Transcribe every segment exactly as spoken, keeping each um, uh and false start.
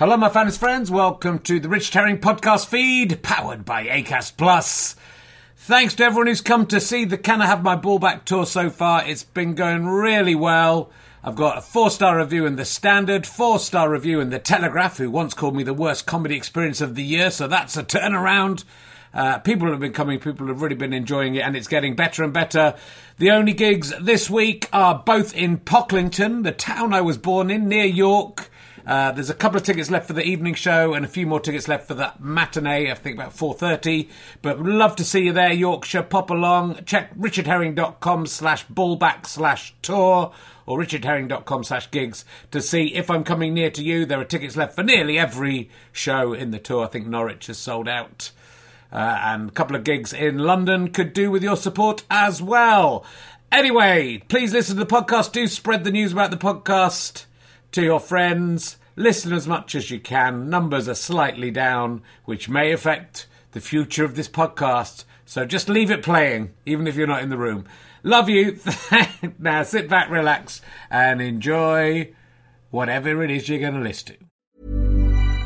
Hello, my fans friends. Welcome to the Richard Herring podcast feed, powered by Acast Plus. Thanks to everyone who's come to see the Can I Have My Ball Back tour so far. It's been going really well. I've got a four-star review in The Standard, four-star review in The Telegraph, who once called me the worst comedy experience of the year, so that's a turnaround. Uh, people have been coming, people have really been enjoying it, and it's getting better and better. The only gigs this week are both in Pocklington, the town I was born in, near York. Uh, there's a couple of tickets left for the evening show and a few more tickets left for the matinee, I think about four thirty. But would love to see you there, Yorkshire. Pop along. Check richardherring.com slash ballback slash tour or richardherring.com slash gigs to see if I'm coming near to you. There are tickets left for nearly every show in the tour. I think Norwich has sold out. Uh, and a couple of gigs in London could do with your support as well. Anyway, please listen to the podcast. Do spread the news about the podcast to your friends. Listen as much as you can. Numbers are slightly down, which may affect the future of this podcast. So just leave it playing, even if you're not in the room. Love you. Now sit back, relax, and enjoy whatever it is you're going to listen to.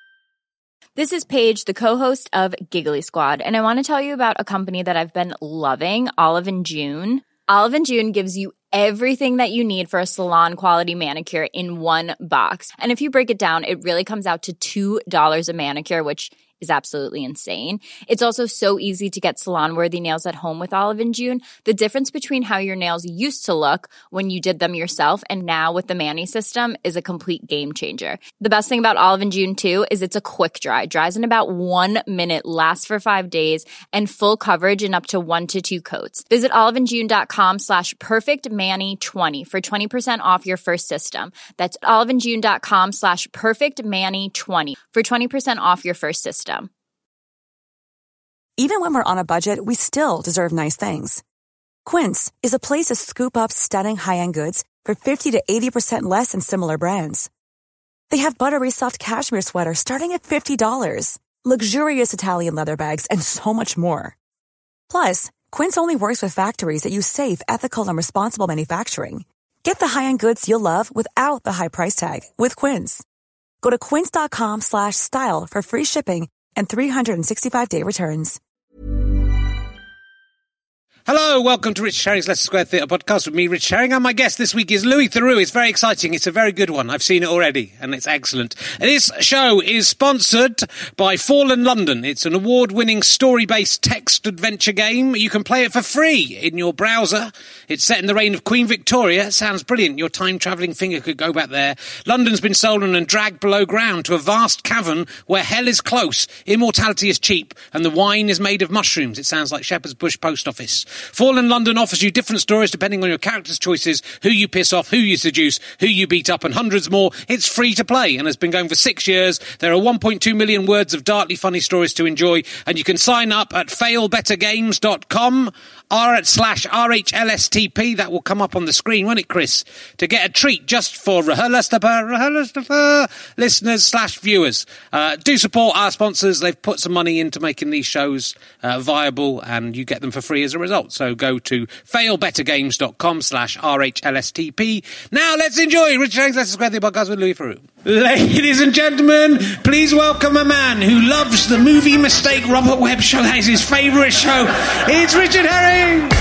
This is Paige, the co-host of Giggly Squad, and I want to tell you about a company that I've been loving, Olive and June. Olive and June gives you everything that you need for a salon-quality manicure in one box. And if you break it down, it really comes out to two dollars a manicure, which is absolutely insane. It's also so easy to get salon-worthy nails at home with Olive and June. The difference between how your nails used to look when you did them yourself and now with the Mani system is a complete game changer. The best thing about Olive and June, too, is it's a quick dry. Dries in about one minute, lasts for five days, and full coverage in up to one to two coats. Visit oliveandjune.com slash perfectmani20 for twenty percent off your first system. That's oliveandjune.com slash perfectmani20 for twenty percent off your first system. Even when we're on a budget, we still deserve nice things. Quince is a place to scoop up stunning high-end goods for fifty to eighty percent less than similar brands. They have buttery soft cashmere sweaters starting at fifty dollars, luxurious Italian leather bags, and so much more. Plus, Quince only works with factories that use safe, ethical, and responsible manufacturing. Get the high-end goods you'll love without the high price tag with Quince. Go to quince.com slash style for free shipping and three sixty-five day returns. Hello, welcome to Richard Herring's Leicester Square Theatre podcast with me, Richard Herring, and my guest this week is Louis Theroux. It's very exciting. It's a very good one. I've seen it already, and it's excellent. This show is sponsored by Fallen London. It's an award-winning story-based text adventure game. You can play it for free in your browser. It's set in the reign of Queen Victoria. It sounds brilliant. Your time-travelling finger could go back there. London's been stolen and dragged below ground to a vast cavern where hell is close, immortality is cheap, and the wine is made of mushrooms. It sounds like Shepherd's Bush Post Office. Fallen London offers you different stories depending on your character's choices, who you piss off, who you seduce, who you beat up, and hundreds more. It's free to play and has been going for six years. There are one point two million words of darkly funny stories to enjoy, and you can sign up at fail better games dot com r slash R H L S T P. That will come up on the screen, won't it, Chris? To get a treat just for listeners slash viewers. Uh, do support our sponsors. They've put some money into making these shows uh, viable, and you get them for free as a result. So go to fail better games dot com slash R H L S T P. Now let's enjoy Richard Herring's Leicester Square Theatre podcast with Louis Theroux. Ladies and gentlemen, please welcome a man who loves the movie Mistake Robert Webb show. That is his favourite show. It's Richard Herring!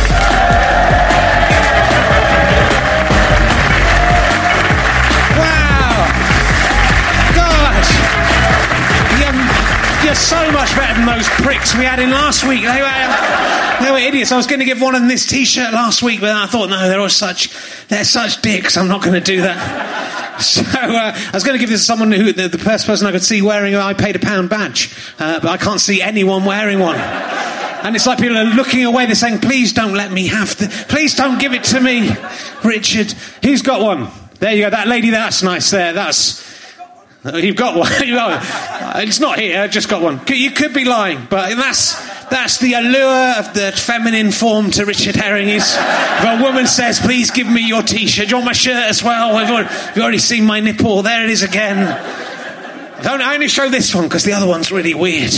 Wow! Gosh! You're, you're so much better than those pricks we had in last week. They were, they were idiots. I was going to give one of them this T-shirt last week, but I thought, no, they're all such, they're such dicks. I'm not going to do that. So uh, I was going to give this to someone who, the, the first person I could see wearing an I paid a pound badge, uh, but I can't see anyone wearing one. And it's like people are looking away. They're saying, please don't let me have the... Please don't give it to me, Richard. Who's got one? There you go. That lady, that's nice there. That's... You've got one. You've got one. It's not here. I just got one. You could be lying, but that's that's the allure of the feminine form to Richard Herring. Is if a woman says, please give me your T-shirt. Do you want my shirt as well? I've already, you've already seen my nipple. There it is again. Don't, I only show this one because the other one's really weird.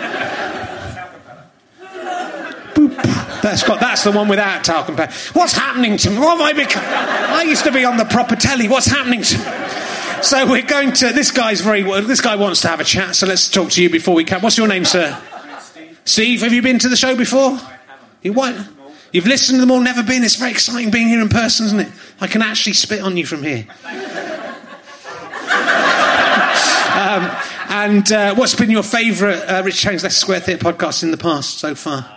Boop. That's got. That's the one without talc and powder. What's happening to me? What have I become? I used to be on the proper telly. What's happening to me? so we're going to... This guy's very... This guy wants to have a chat, so let's talk to you before we come. What's your name, sir? Steve. Steve, have you been to the show before? You what? You've listened to them all, never been? It's very exciting being here in person, isn't it? I can actually spit on you from here. um, and uh, what's been your favourite uh, Rich Herring's Leicester Square Theatre podcast in the past so far?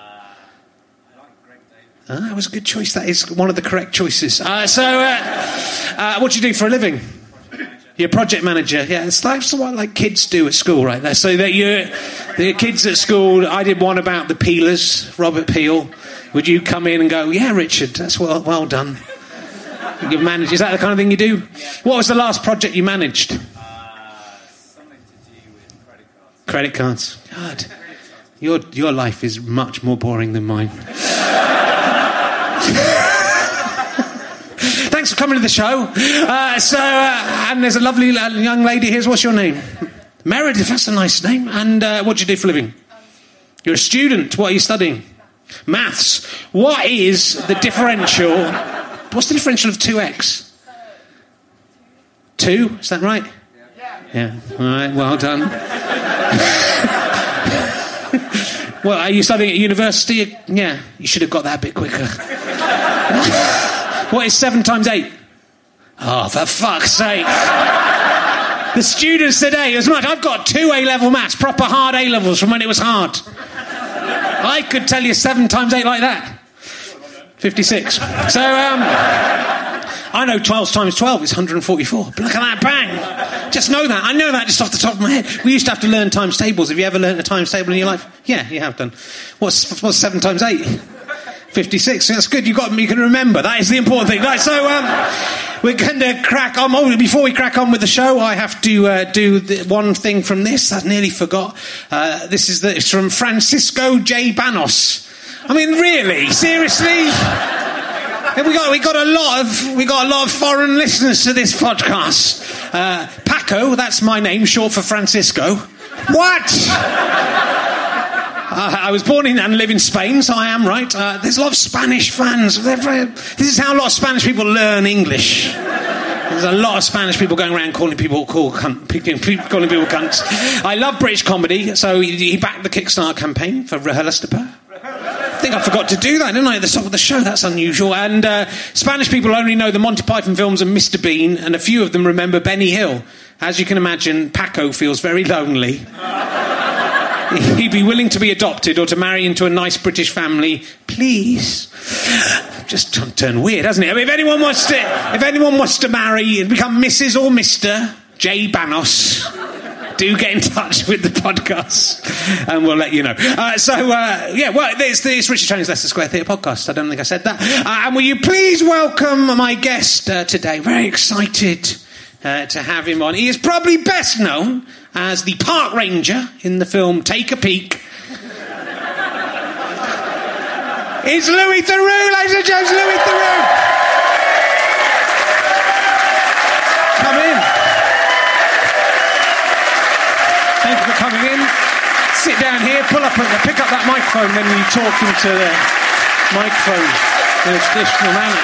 Ah, that was a good choice. That is one of the correct choices. Uh, so, uh, uh, what do you do for a living? You're a project manager. Yeah, it's like it's what like kids do at school, right there. So that you, the kids at school. I did one about the Peelers, Robert Peel. Would you come in and go, yeah, Richard, that's well, well done. You manage. Is that the kind of thing you do? What was the last project you managed? Uh, something to do with Credit credit cards. cards. God, your your life is much more boring than mine. Thanks for coming to the show. Uh, so, uh, and there's a lovely uh, young lady here. What's your name? Meredith. That's a nice name. And uh, what do you do for a living? You're a student. What are you studying? Maths. What is the differential? What's the differential of two x? Two? Is that right? Yeah. All right. Well done. Well, are you studying at university? Yeah. You should have got that a bit quicker. What is seven times eight? Oh, for fuck's sake. The students today, as much... I've got two A-level maths, proper hard A-levels from when it was hard. I could tell you seven times eight like that. fifty-six. So, um... I know twelve times twelve is one hundred forty-four. But look at that, bang. Just know that. I know that just off the top of my head. We used to have to learn times tables. Have you ever learned a times table in your life? Yeah, you have done. What's, what's seven times eight? fifty-six. That's good. You got. You can remember. That is the important thing. Right. So um, we're going to crack on. Oh, before we crack on with the show, I have to uh, do the one thing from this. I nearly forgot. Uh, this is the, it's from Francisco J. Banos. I mean, really, seriously. We got we got a lot of we got a lot of foreign listeners to this podcast. Uh, Paco, that's my name, short for Francisco. What? Uh, I was born in and live in Spain, so I am right. Uh, there's a lot of Spanish fans. Very, this is how a lot of Spanish people learn English. There's a lot of Spanish people going around calling people call cunt, calling people cunts. I love British comedy, so he, he backed the Kickstarter campaign for RHLSTP. I think I forgot to do that, didn't I, at the top of the show? That's unusual. And uh, Spanish people only know the Monty Python films and Mister Bean, and a few of them remember Benny Hill. As you can imagine, Paco feels very lonely. He'd be willing to be adopted or to marry into a nice British family. Please. Just turn weird, hasn't it? I mean, if anyone wants to, if anyone wants to marry and become Missus or Mister J. Banos, do get in touch with the podcast and we'll let you know. Uh, so, uh, yeah, well, it's the Richard Herring's Leicester Square Theatre podcast. I don't think I said that. Uh, and will you please welcome my guest uh, today? Very excited uh, to have him on. He is probably best known as the park ranger in the film Take a Peek. It's Louis Theroux, ladies and gentlemen, Louis Theroux. Come in. Thank you for coming in. Sit down here, pull up, pick up that microphone when you talk into the microphone in a traditional manner.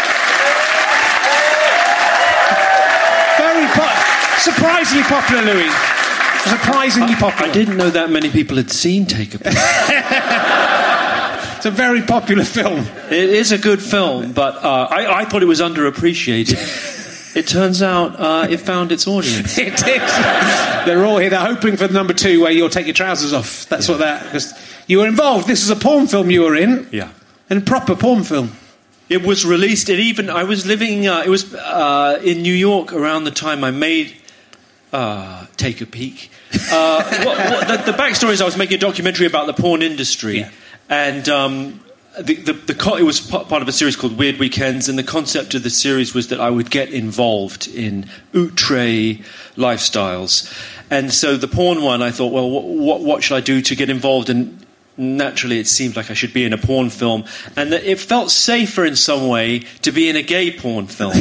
Very po- surprisingly popular, Louis. Surprisingly popular. I didn't know that many people had seen Take a Peek. It's a very popular film. It is a good film, but uh, I, I thought it was underappreciated. It turns out uh, it found its audience. It did. They're all here. They're hoping for the number two where you'll take your trousers off. That's yeah. what that... Because you were involved. This is a porn film you were in. Yeah. And a proper porn film. It was released. It even... I was living... Uh, it was uh, in New York around the time I made uh, Take a Peek. Uh, what, what, the, the backstory is I was making a documentary about the porn industry. Yeah. And um, the, the, the, it was part of a series called Weird Weekends, and the concept of the series was that I would get involved in outre lifestyles. And so the porn one, I thought, well, what, what should I do to get involved? And naturally, it seemed like I should be in a porn film. And that it felt safer in some way to be in a gay porn film.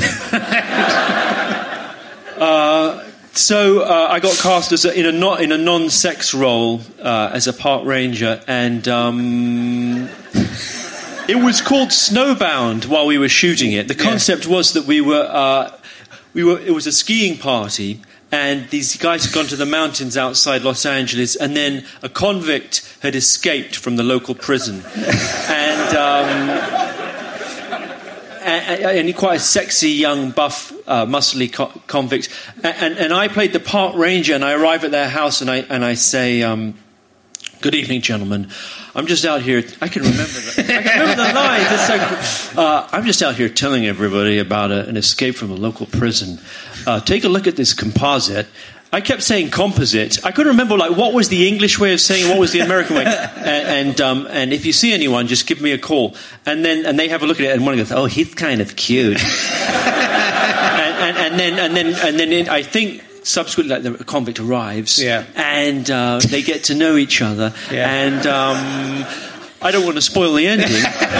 uh, So uh, I got cast as a, in a not in a non-sex role uh, as a park ranger, and um, it was called Snowbound while we were shooting it. The concept yeah. was that we were uh, we were. It was a skiing party, and these guys had gone to the mountains outside Los Angeles, and then a convict had escaped from the local prison, and. Um, And, and he's quite a sexy, young, buff, uh, muscly co- convict. And, and, and I played the park ranger, and I arrive at their house, and I and I say, um, "Good evening, gentlemen. I'm just out here." I can remember that. I can remember the lines. It's so cool. uh, I'm just out here telling everybody about a, an escape from a local prison. Uh, take a look at this composite. I kept saying composite. I couldn't remember like what was the English way of saying, what was the American way. And and, um, and if you see anyone, just give me a call. And then and they have a look at it, and one goes, "Oh, he's kind of cute." and, and, and then and then and then it, I think subsequently, like, the convict arrives, yeah. and uh, they get to know each other. Yeah. And um, I don't want to spoil the ending.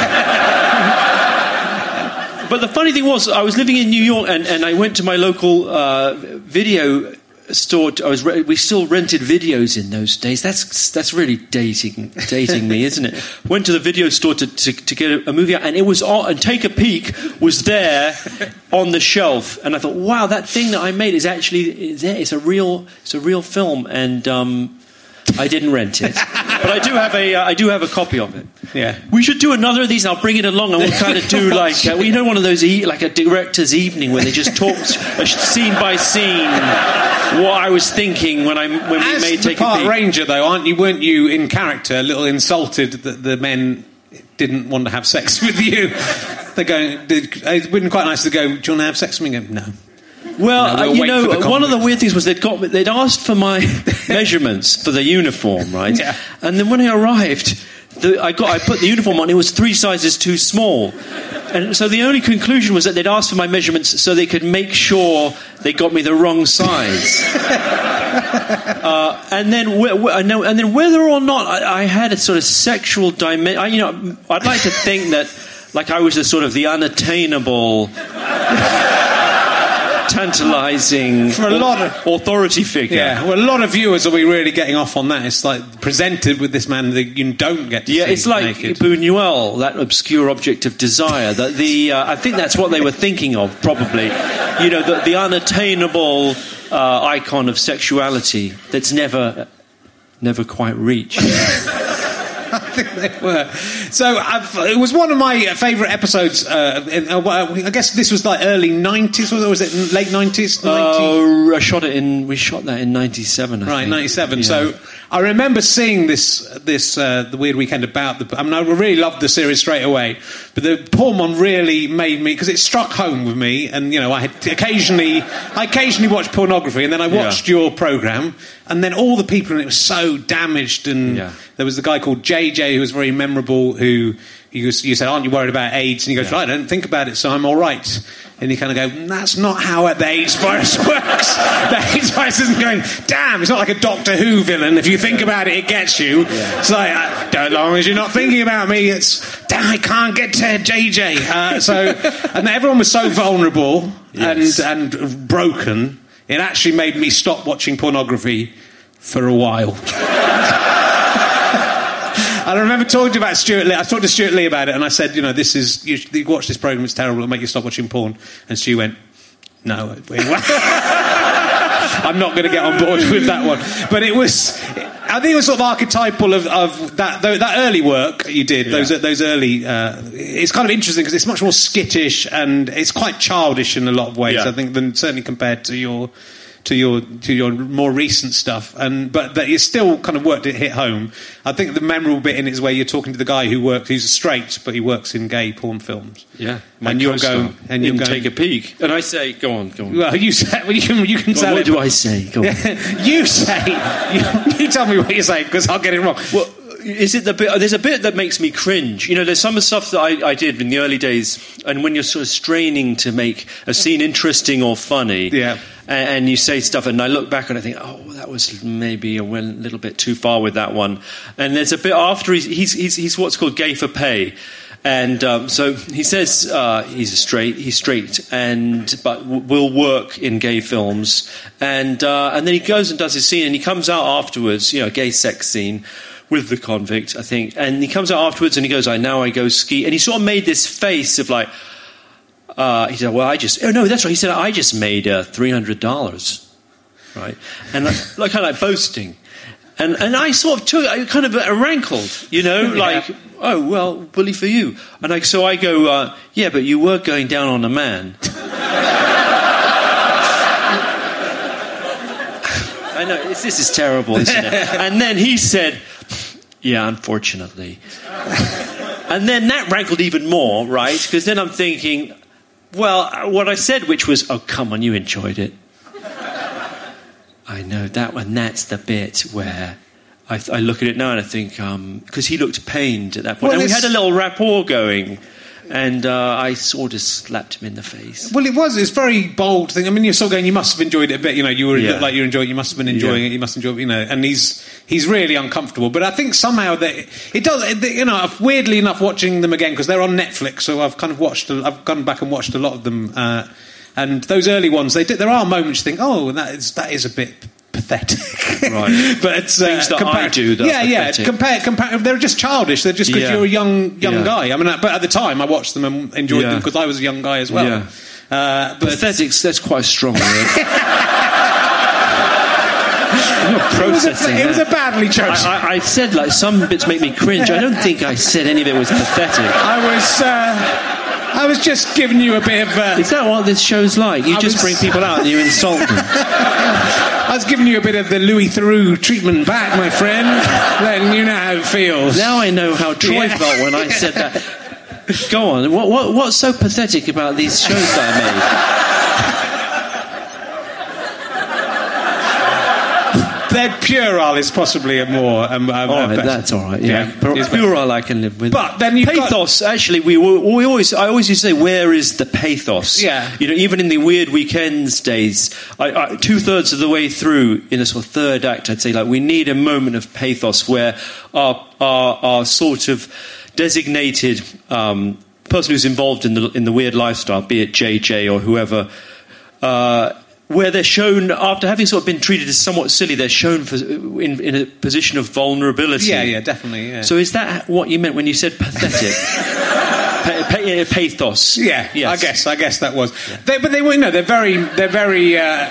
But the funny thing was, I was living in New York, and, and I went to my local uh, video store. I was re- we still rented videos in those days. That's that's really dating dating me, isn't it? Went to the video store to, to, to get a, a movie out, and it was all, and Take a Peek was there on the shelf, and I thought, wow, that thing that I made is actually is there. It's a real it's a real film, and um, I didn't rent it, but I do have a uh, I do have a copy of it. Yeah, we should do another of these, and I'll bring it along, and we'll kind of do like uh, well, you know, one of those e- like a director's evening where they just talk uh, scene by scene what I was thinking when I when As we made the Take Park a Peek. Ranger, though, aren't you? Weren't you in character a little insulted that the men didn't want to have sex with you? They're going. It would be quite nice to go. Do you want to have sex with me? No. Well, no, we'll uh, you wait know, for the one of the weird things was they'd got they'd asked for my measurements for the uniform, right? Yeah. And then when I arrived, the, I got I put the uniform on. It was three sizes too small, and so the only conclusion was that they'd asked for my measurements so they could make sure they got me the wrong size. uh, and then, wh- wh- and then, whether or not I, I had a sort of sexual dimension, you know, I'd like to think that, like, I was a sort of the unattainable. Tantalising for a lot of authority figure. Yeah, well, a lot of viewers will be really getting off on that. It's like presented with this man that you don't get to yeah, see. Yeah, it's like naked. Buñuel, that obscure object of desire. That the uh, I think that's what they were thinking of, probably. You know, the, the unattainable uh, icon of sexuality that's never, never quite reached. I think they were. So I've, it was one of my favourite episodes. Uh, in, uh, I guess this was like early nineties, or was it late nineties? Oh, uh, I shot it in. We shot that in ninety-seven. I right, think. ninety-seven. Yeah. So I remember seeing this, this uh, the Weird Weekend about the. I mean, I really loved the series straight away, but the porn one really made me, because it struck home with me. And you know, I had occasionally, I occasionally watched pornography, and then I watched yeah. your programme, and then all the people in it were so damaged. And yeah. there was the guy called J J who was very memorable. Who you, you said, "Aren't you worried about AIDS?" And he goes, yeah. "I don't think about it, so I'm all right." And you kind of go, "That's not how the AIDS virus works." The AIDS virus isn't going, "Damn, it's not like a Doctor Who villain. If you think about it, it gets you." Yeah. It's like, uh, as long as you're not thinking about me, it's, "Damn, I can't get to J J." Uh, so, and everyone was so vulnerable yes. and, and broken, it actually made me stop watching pornography for a while. And I remember talking to about Stuart Lee. I talked to Stuart Lee about it, and I said, you know, this is, you, you watch this programme, it's terrible, it'll make you stop watching porn. And Stu went, no, I'm not going to get on board with that one. But it was, I think it was sort of archetypal of, of that that early work you did, yeah. those those early, uh, it's kind of interesting because it's much more skittish and it's quite childish in a lot of ways, yeah. I think, than certainly compared to your... to your to your more recent stuff, and but that you still kind of worked it hit home. I think the memorable bit in it is where you're talking to the guy who works, who's straight, but he works in gay porn films. Yeah, and you're going and you're going Take a Peek, and I say, go on, go on. Well, you say, well, you can you can well, tell what it. do I say? Go on. You say, you, you tell me what you say because I'll get it wrong. Well, is it the bit? There's a bit that makes me cringe. You know, there's some of the stuff that I, I did in the early days, and when you're sort of straining to make a scene interesting or funny, yeah. and, and you say stuff, and I look back and I think, oh, that was maybe a little bit too far with that one. And there's a bit after he's he's he's, he's what's called gay for pay. And um, so he says uh, he's a straight, he's straight, and but w- will work in gay films. And uh, and then he goes and does his scene, and he comes out afterwards, you know, a gay sex scene with the convict, I think. And he comes out afterwards, and he goes, "I now I go ski." And he sort of made this face of like, uh, he said, well, I just, oh, no, that's right. He said, I just made uh, three hundred dollars, right? And like, like kind of like boasting. And and I sort of took, I kind of uh, rankled, you know, Yeah. like, oh, well, bully for you. And I, so I go, uh, yeah, but you were going down on a man. I know, this, this is terrible, isn't it? And then he said, yeah, unfortunately. And then that rankled even more, right? Because then I'm thinking, well, what I said, which was, oh, come on, you enjoyed it. I know, that one, that's the bit where I, I look at it now and I think, because um, he looked pained at that point. Well, and we it's- had a little rapport going, and uh, I sort of slapped him in the face. Well, it was. It's a very bold thing. I mean, you're still going, you must have enjoyed it a bit. You know, you were Yeah. looked like you enjoyed it. You must have been enjoying Yeah. it. You must enjoy it, you know. And he's he's really uncomfortable. But I think somehow that it does, it, you know, weirdly enough, watching them again, because they're on Netflix, so I've kind of watched, a- I've gone back and watched a lot of them. Uh, and those early ones, they did, there are moments you think, oh, that is, that is a bit pathetic. Right. But uh, Things that I do that are yeah, yeah. pathetic. Compare, compare. They're just childish. They're just because Yeah. you're a young young Yeah. guy. I mean, uh, but at the time, I watched them and enjoyed Yeah. them because I was a young guy as well. Yeah. Uh, but Pathetic's, that's quite a strong word. I'm not it was, a, processing it was a that. badly chosen. I, I, I said, like, some bits make me cringe. I don't think I said any of it was pathetic. I was, uh, I was just giving you a bit of. Uh, Is that what this show's like? You I just was- bring people out and you insult them. I was giving you a bit of the Louis Theroux treatment back, my friend. Then you know how it feels. Now I know how Troy Yeah. felt when I said that. Go on. What, what, what's so pathetic about these shows that I made? They're puerile is possibly a more. Um, um, All uh, right, better- that's all right. Yeah, It's Pure better. Plural I can live with. But then you've got- pathos. Actually, we we always I always used to say, where is the pathos? Yeah. You know, even in the Weird Weekends days, I, I, two thirds of the way through, in a sort of third act, I'd say, like, we need a moment of pathos where our our, our sort of designated um, person who's involved in the in the weird lifestyle, be it J J or whoever. Uh, where they're shown, after having sort of been treated as somewhat silly, they're shown for, in, in a position of vulnerability. Yeah, yeah, definitely. Yeah. So is that what you meant when you said pathetic? pa- pa- yeah, pathos. Yeah, Yes. I guess. I guess that was. They, but they were, you know, they're very, they're very. Uh,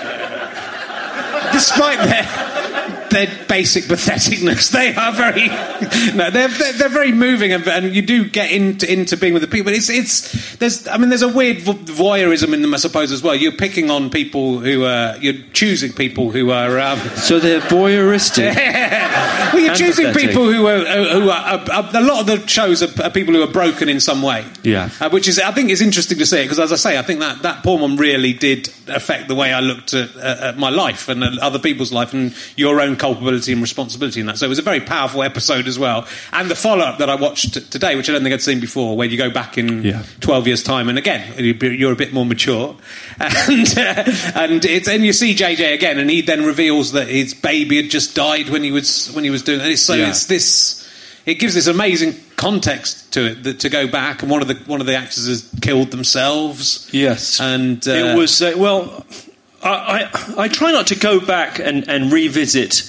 despite their their basic patheticness, they are very. No, they're they're, they're very moving, and, and you do get into into being with the people. It's it's there's. I mean, there's a weird voyeurism in them, I suppose, as well. You're picking on people who are. You're choosing people who are. Um, So they're voyeuristic. well, you're And choosing pathetic. people who are, who are, are, are. A lot of the shows are, are people who are broken in some way. Yeah. Uh, which is, I think, is interesting to see because, as I say, I think that that poor one really did affect the way I looked at, uh, at my life and at other people's life and your own culpability and responsibility in that. So it was a very powerful episode as well. And the follow-up that I watched t- today, which I don't think I'd seen before, where you go back in Yeah. twelve years' time, and again, you're a bit more mature, and uh, and it's and you see J J again, and he then reveals that his baby had just died when he was when he was doing it. And it's, so Yeah. it's this. It gives this amazing context to it that, to go back, and one of the one of the actors has killed themselves. Yes. And uh, it was, uh, well, I, I, I try not to go back and, and revisit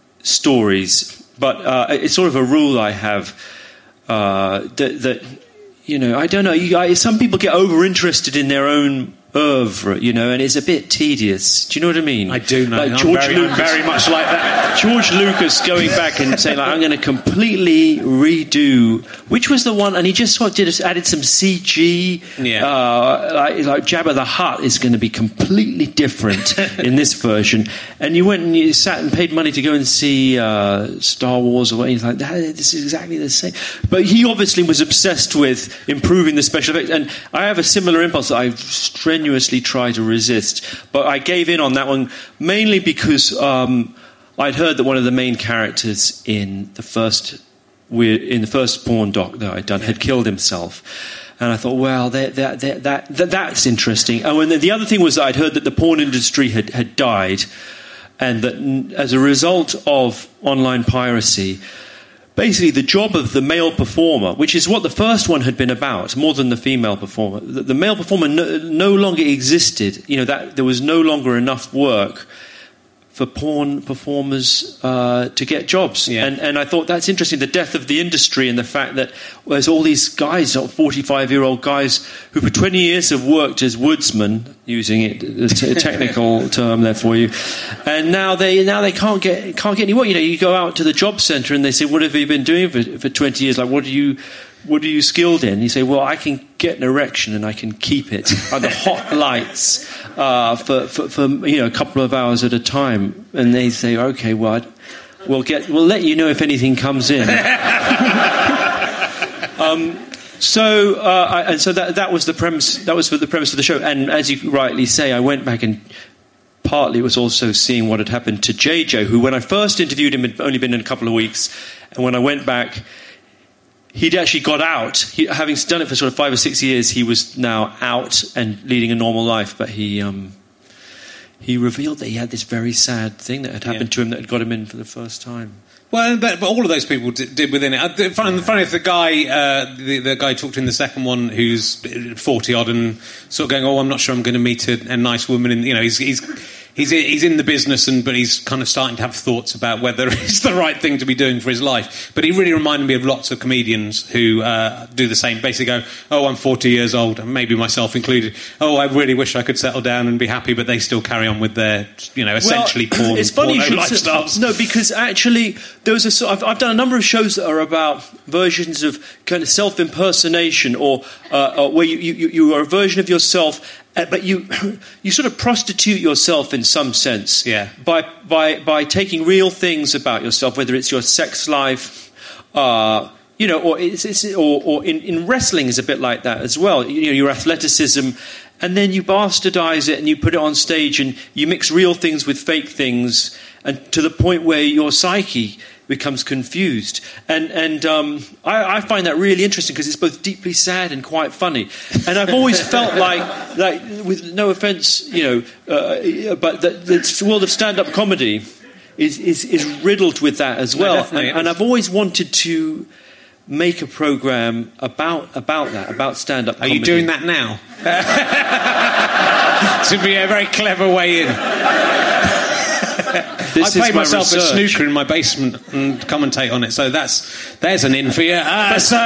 stories, but uh, it's sort of a rule I have uh, that, that, you know, I don't know, you guys, some people get over-interested in their own oeuvre, you know, and it's a bit tedious. Do you know what I mean? I do know. Like I'm George very, I'm Lucas, very much like that. George Lucas going back and saying, like, I'm going to completely redo, which was the one, and he just sort of did, added some C G, Yeah. uh, like, like Jabba the Hutt is going to be completely different in this version. And you went and you sat and paid money to go and see uh, Star Wars or anything like that. This is exactly the same. But he obviously was obsessed with improving the special effects. And I have a similar impulse that I strenuously try to resist. But I gave in on that one mainly because um, I'd heard that one of the main characters in the first in the first porn doc that I'd done had killed himself. And I thought, well, that, that, that, that, that, that's interesting. Oh, and the, the other thing was that I'd heard that the porn industry had, had died, and that n- as a result of online piracy, basically the job of the male performer, which is what the first one had been about, more than the female performer, the, the male performer no, no longer existed. You know, that there was no longer enough work for porn performers uh, to get jobs. Yeah. And, and I thought that's interesting, the death of the industry and the fact that there's all these guys, forty-five-year-old guys, who for twenty years have worked as woodsmen, using it, a technical term there for you, and now they now they can't get can't get any work. You know, you go out to the job centre and they say, what have you been doing for, for twenty years? Like, what do you... What are you skilled in? You say, well, I can get an erection and I can keep it under hot lights uh, for, for, for you know a couple of hours at a time. And they say, okay, well, I'd, we'll get we'll let you know if anything comes in. um, so uh, I, and so that that was the premise. That was for the premise of the show. And as you rightly say, I went back and. Partly it was also seeing what had happened to J J, who, when I first interviewed him, had only been in a couple of weeks, and when I went back. He'd actually got out. He, having done it for sort of five or six years, he was now out and leading a normal life. But he um, he revealed that he had this very sad thing that had happened yeah. to him that had got him in for the first time. Well, but, but all of those people did, did within it. Funny, funny if the guy, uh, the, the guy talked in the second one, who's forty odd and sort of going, "Oh, I'm not sure I'm going to meet a, a nice woman." And you know, he's he's he's he's in the business, and but he's kind of starting to have thoughts about whether it's the right thing to be doing for his life. But he really reminded me of lots of comedians who uh, do the same. Basically, go, "Oh, I'm forty years old," and maybe myself included. "Oh, I really wish I could settle down and be happy," but they still carry on with their, you know, essentially well, porn. It's funny porno you should lifestyles. Say, no, because actually. There was a sort of, I've done a number of shows that are about versions of kind of self-impersonation, or, uh, or where you, you, you are a version of yourself, uh, but you you sort of prostitute yourself in some sense yeah. by by by taking real things about yourself, whether it's your sex life, uh, you know, or it's, it's or, or in, in wrestling is a bit like that as well. You know, your athleticism. And then you bastardize it and you put it on stage and you mix real things with fake things, and to the point where your psyche becomes confused. And and um, I, I find that really interesting because it's both deeply sad and quite funny. And I've always felt like, like with no offence, you know, uh, but the, the world of stand-up comedy is, is, is riddled with that as well. No, and, and I've always wanted to make a program about about that, about stand-up comedy. Are you doing that now? To be a very clever way in. This I played is my myself research. at snooker in my basement and commentate on it, so that's there's an in for you. Uh, so,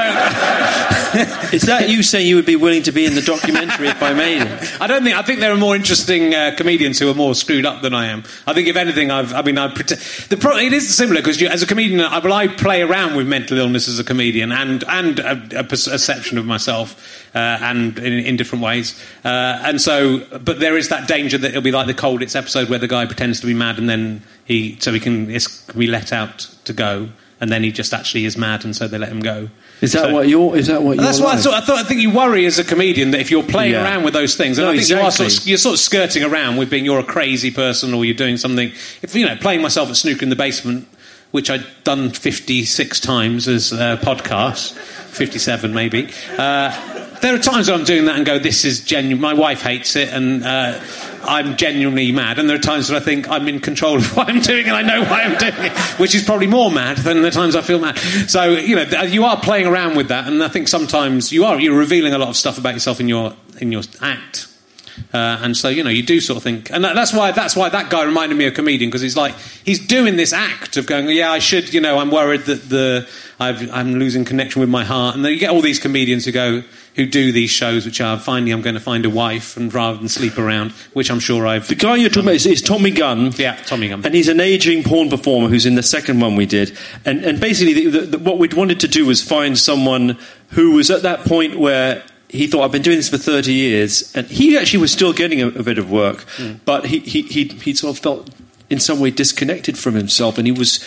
is that you saying you would be willing to be in the documentary if I made it? I don't think. I think there are more interesting uh, comedians who are more screwed up than I am. I think if anything, I've. I mean, I pretend. The pro- it is similar because as a comedian, I, well, I play around with mental illness as a comedian and and a, a perception of myself. Uh, and in, in different ways, uh, and so, but there is that danger that it'll be like the Cold It's episode where the guy pretends to be mad and then he, so he can, it's, can be let out to go, and then he just actually is mad, and so they let him go. Is that so, what you're? Is that what you're? That's why like? I thought. I thought. I think you worry as a comedian that if you're playing Yeah. around with those things, and No, I think exactly. you are sort of, you're sort of skirting around with being you're a crazy person or you're doing something. If you know, playing myself at snooker in the basement, which I'd done fifty-six times as a podcast, fifty-seven maybe. Uh, There are times when I'm doing that and go, this is genuine. My wife hates it and uh, I'm genuinely mad. And there are times when I think I'm in control of what I'm doing and I know why I'm doing it, which is probably more mad than the times I feel mad. So, you know, you are playing around with that. And I think sometimes you are. You're revealing a lot of stuff about yourself in your in your act. Uh, and so, you know, you do sort of think... And that, that's why that's why that guy reminded me of a comedian, because he's like, he's doing this act of going, yeah, I should, you know, I'm worried that the I've, I'm losing connection with my heart. And then you get all these comedians who go... who do these shows, which are finally I'm going to find a wife, and rather than sleep around, which I'm sure I've... The guy you're talking about is, is Tommy Gunn. Yeah, Tommy Gunn. And he's an ageing porn performer who's in the second one we did. And, and basically the, the, the, what we'd wanted to do was find someone who was at that point where he thought, I've been doing this for thirty years, and he actually was still getting a, a bit of work, mm. but he, he, he, he sort of felt in some way disconnected from himself, and he was...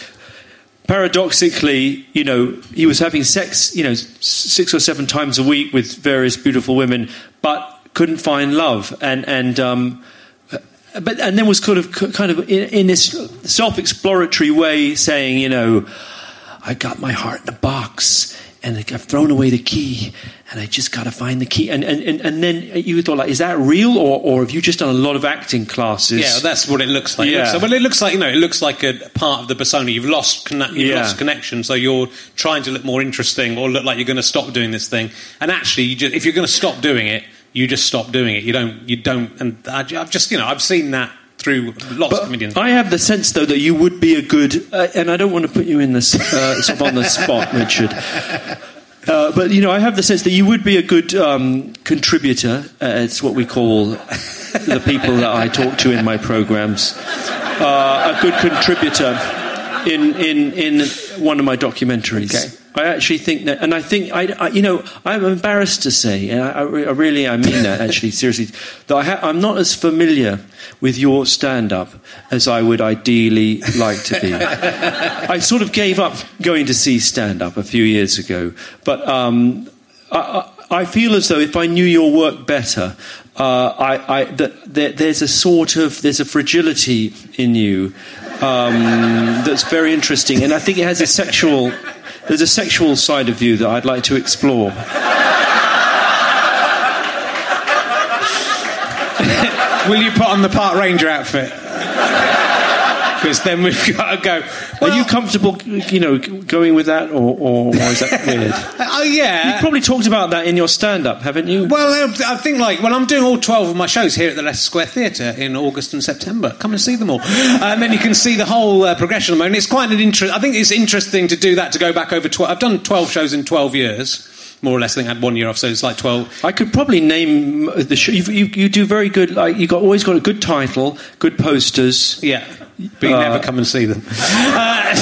Paradoxically, you know, he was having sex, you know, six or seven times a week with various beautiful women, but couldn't find love, and and um, but and then was kind of kind of in, in this self-exploratory way saying, you know, I got my heart in a box, and I've thrown away the key, and I just got to find the key. And, and, and, and then you thought, like, is that real, or, or have you just done a lot of acting classes? Yeah, that's what it looks like. Yeah. It looks like well, it looks like, you know, it looks like a part of the persona. You've lost, conne- you've Yeah. lost connection, so you're trying to look more interesting or look like you're going to stop doing this thing. And actually, you just, if you're going to stop doing it, you just stop doing it. You don't, you don't, and I, I've just, you know, I've seen that through lots but of comedians. I have the sense, though, that you would be a good, uh, and I don't want to put you in this uh, sort of on the spot, Richard. Uh, but, you know, I have the sense that you would be a good um, contributor. Uh, it's what we call the people that I talk to in my programmes. Uh, a good contributor in, in, in one of my documentaries. Okay. I actually think that, and I think, I, I you know, I'm embarrassed to say, and I, I really, I mean that actually, seriously, that I ha- I'm not as familiar with your stand-up as I would ideally like to be. I sort of gave up going to see stand-up a few years ago, but um, I, I feel as though if I knew your work better, uh, I, I, that there, there's a sort of, there's a fragility in you um, that's very interesting, and I think it has a sexual... There's a sexual side of you that I'd like to explore. Will you put on the Park Ranger outfit? Because then we've got to go. Well, are you comfortable, you know, going with that, or, or, or is that weird? Oh, yeah. You've probably talked about that in your stand-up, haven't you? Well, I think, like, well, I'm doing all twelve of my shows here at the Leicester Square Theatre in August and September. Come and see them all. And then you can see the whole uh, progression of them. And it's quite an interest. I think it's interesting to do that, to go back over twelve. I've done twelve shows in twelve years. More or less, I think I had one year off, so it's like twelve. I could probably name the show. You, you, you do very good. Like you got always got a good title, good posters. Yeah, but you uh, never come and see them. uh,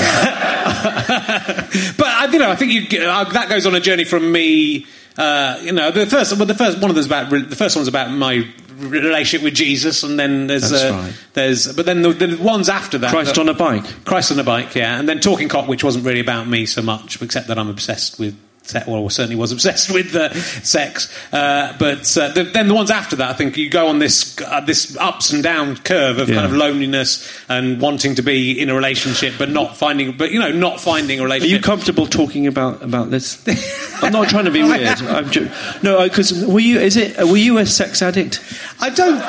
but I, you know, I think you, uh, that goes on a journey from me. Uh, you know, the first, well, the first one of those about the first one's about my relationship with Jesus, and then there's That's uh, right. there's but then the, the ones after that, Christ that, on a bike, Christ on a bike, yeah, and then Talking Cock, which wasn't really about me so much, except that I'm obsessed with. Well, certainly was obsessed with uh, sex, uh, but uh, the, then the ones after that, I think you go on this uh, this ups and down curve of yeah. kind of loneliness and wanting to be in a relationship, but not finding, but you know, not finding a relationship. Are you comfortable talking about, about this? I'm not trying to be weird. I'm ju- no, because were you? Is it? Were you a sex addict? I don't.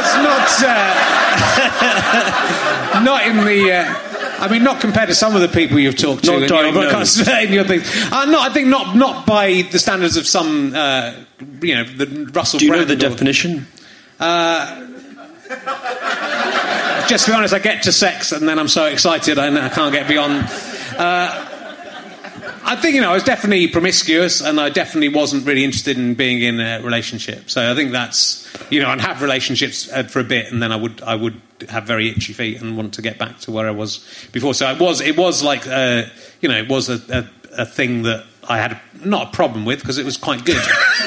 I was not. Uh, not in the. Uh, I mean, not compared to some of the people you've talked to. Not in diagnosed. Your, in your things. Uh, no, I think not. Not by the standards of some. Uh, you know, the Russell. Do you Brand know the or, definition? Uh, just to be honest, I get to sex and then I'm so excited I, I can't get beyond. Uh, I think, you know, I was definitely promiscuous and I definitely wasn't really interested in being in a relationship. So I think that's, you know, I'd have relationships for a bit and then I would I would have very itchy feet and want to get back to where I was before. So it was, it was like, uh, you know, it was a, a, a thing that I had not a problem with because it was quite good.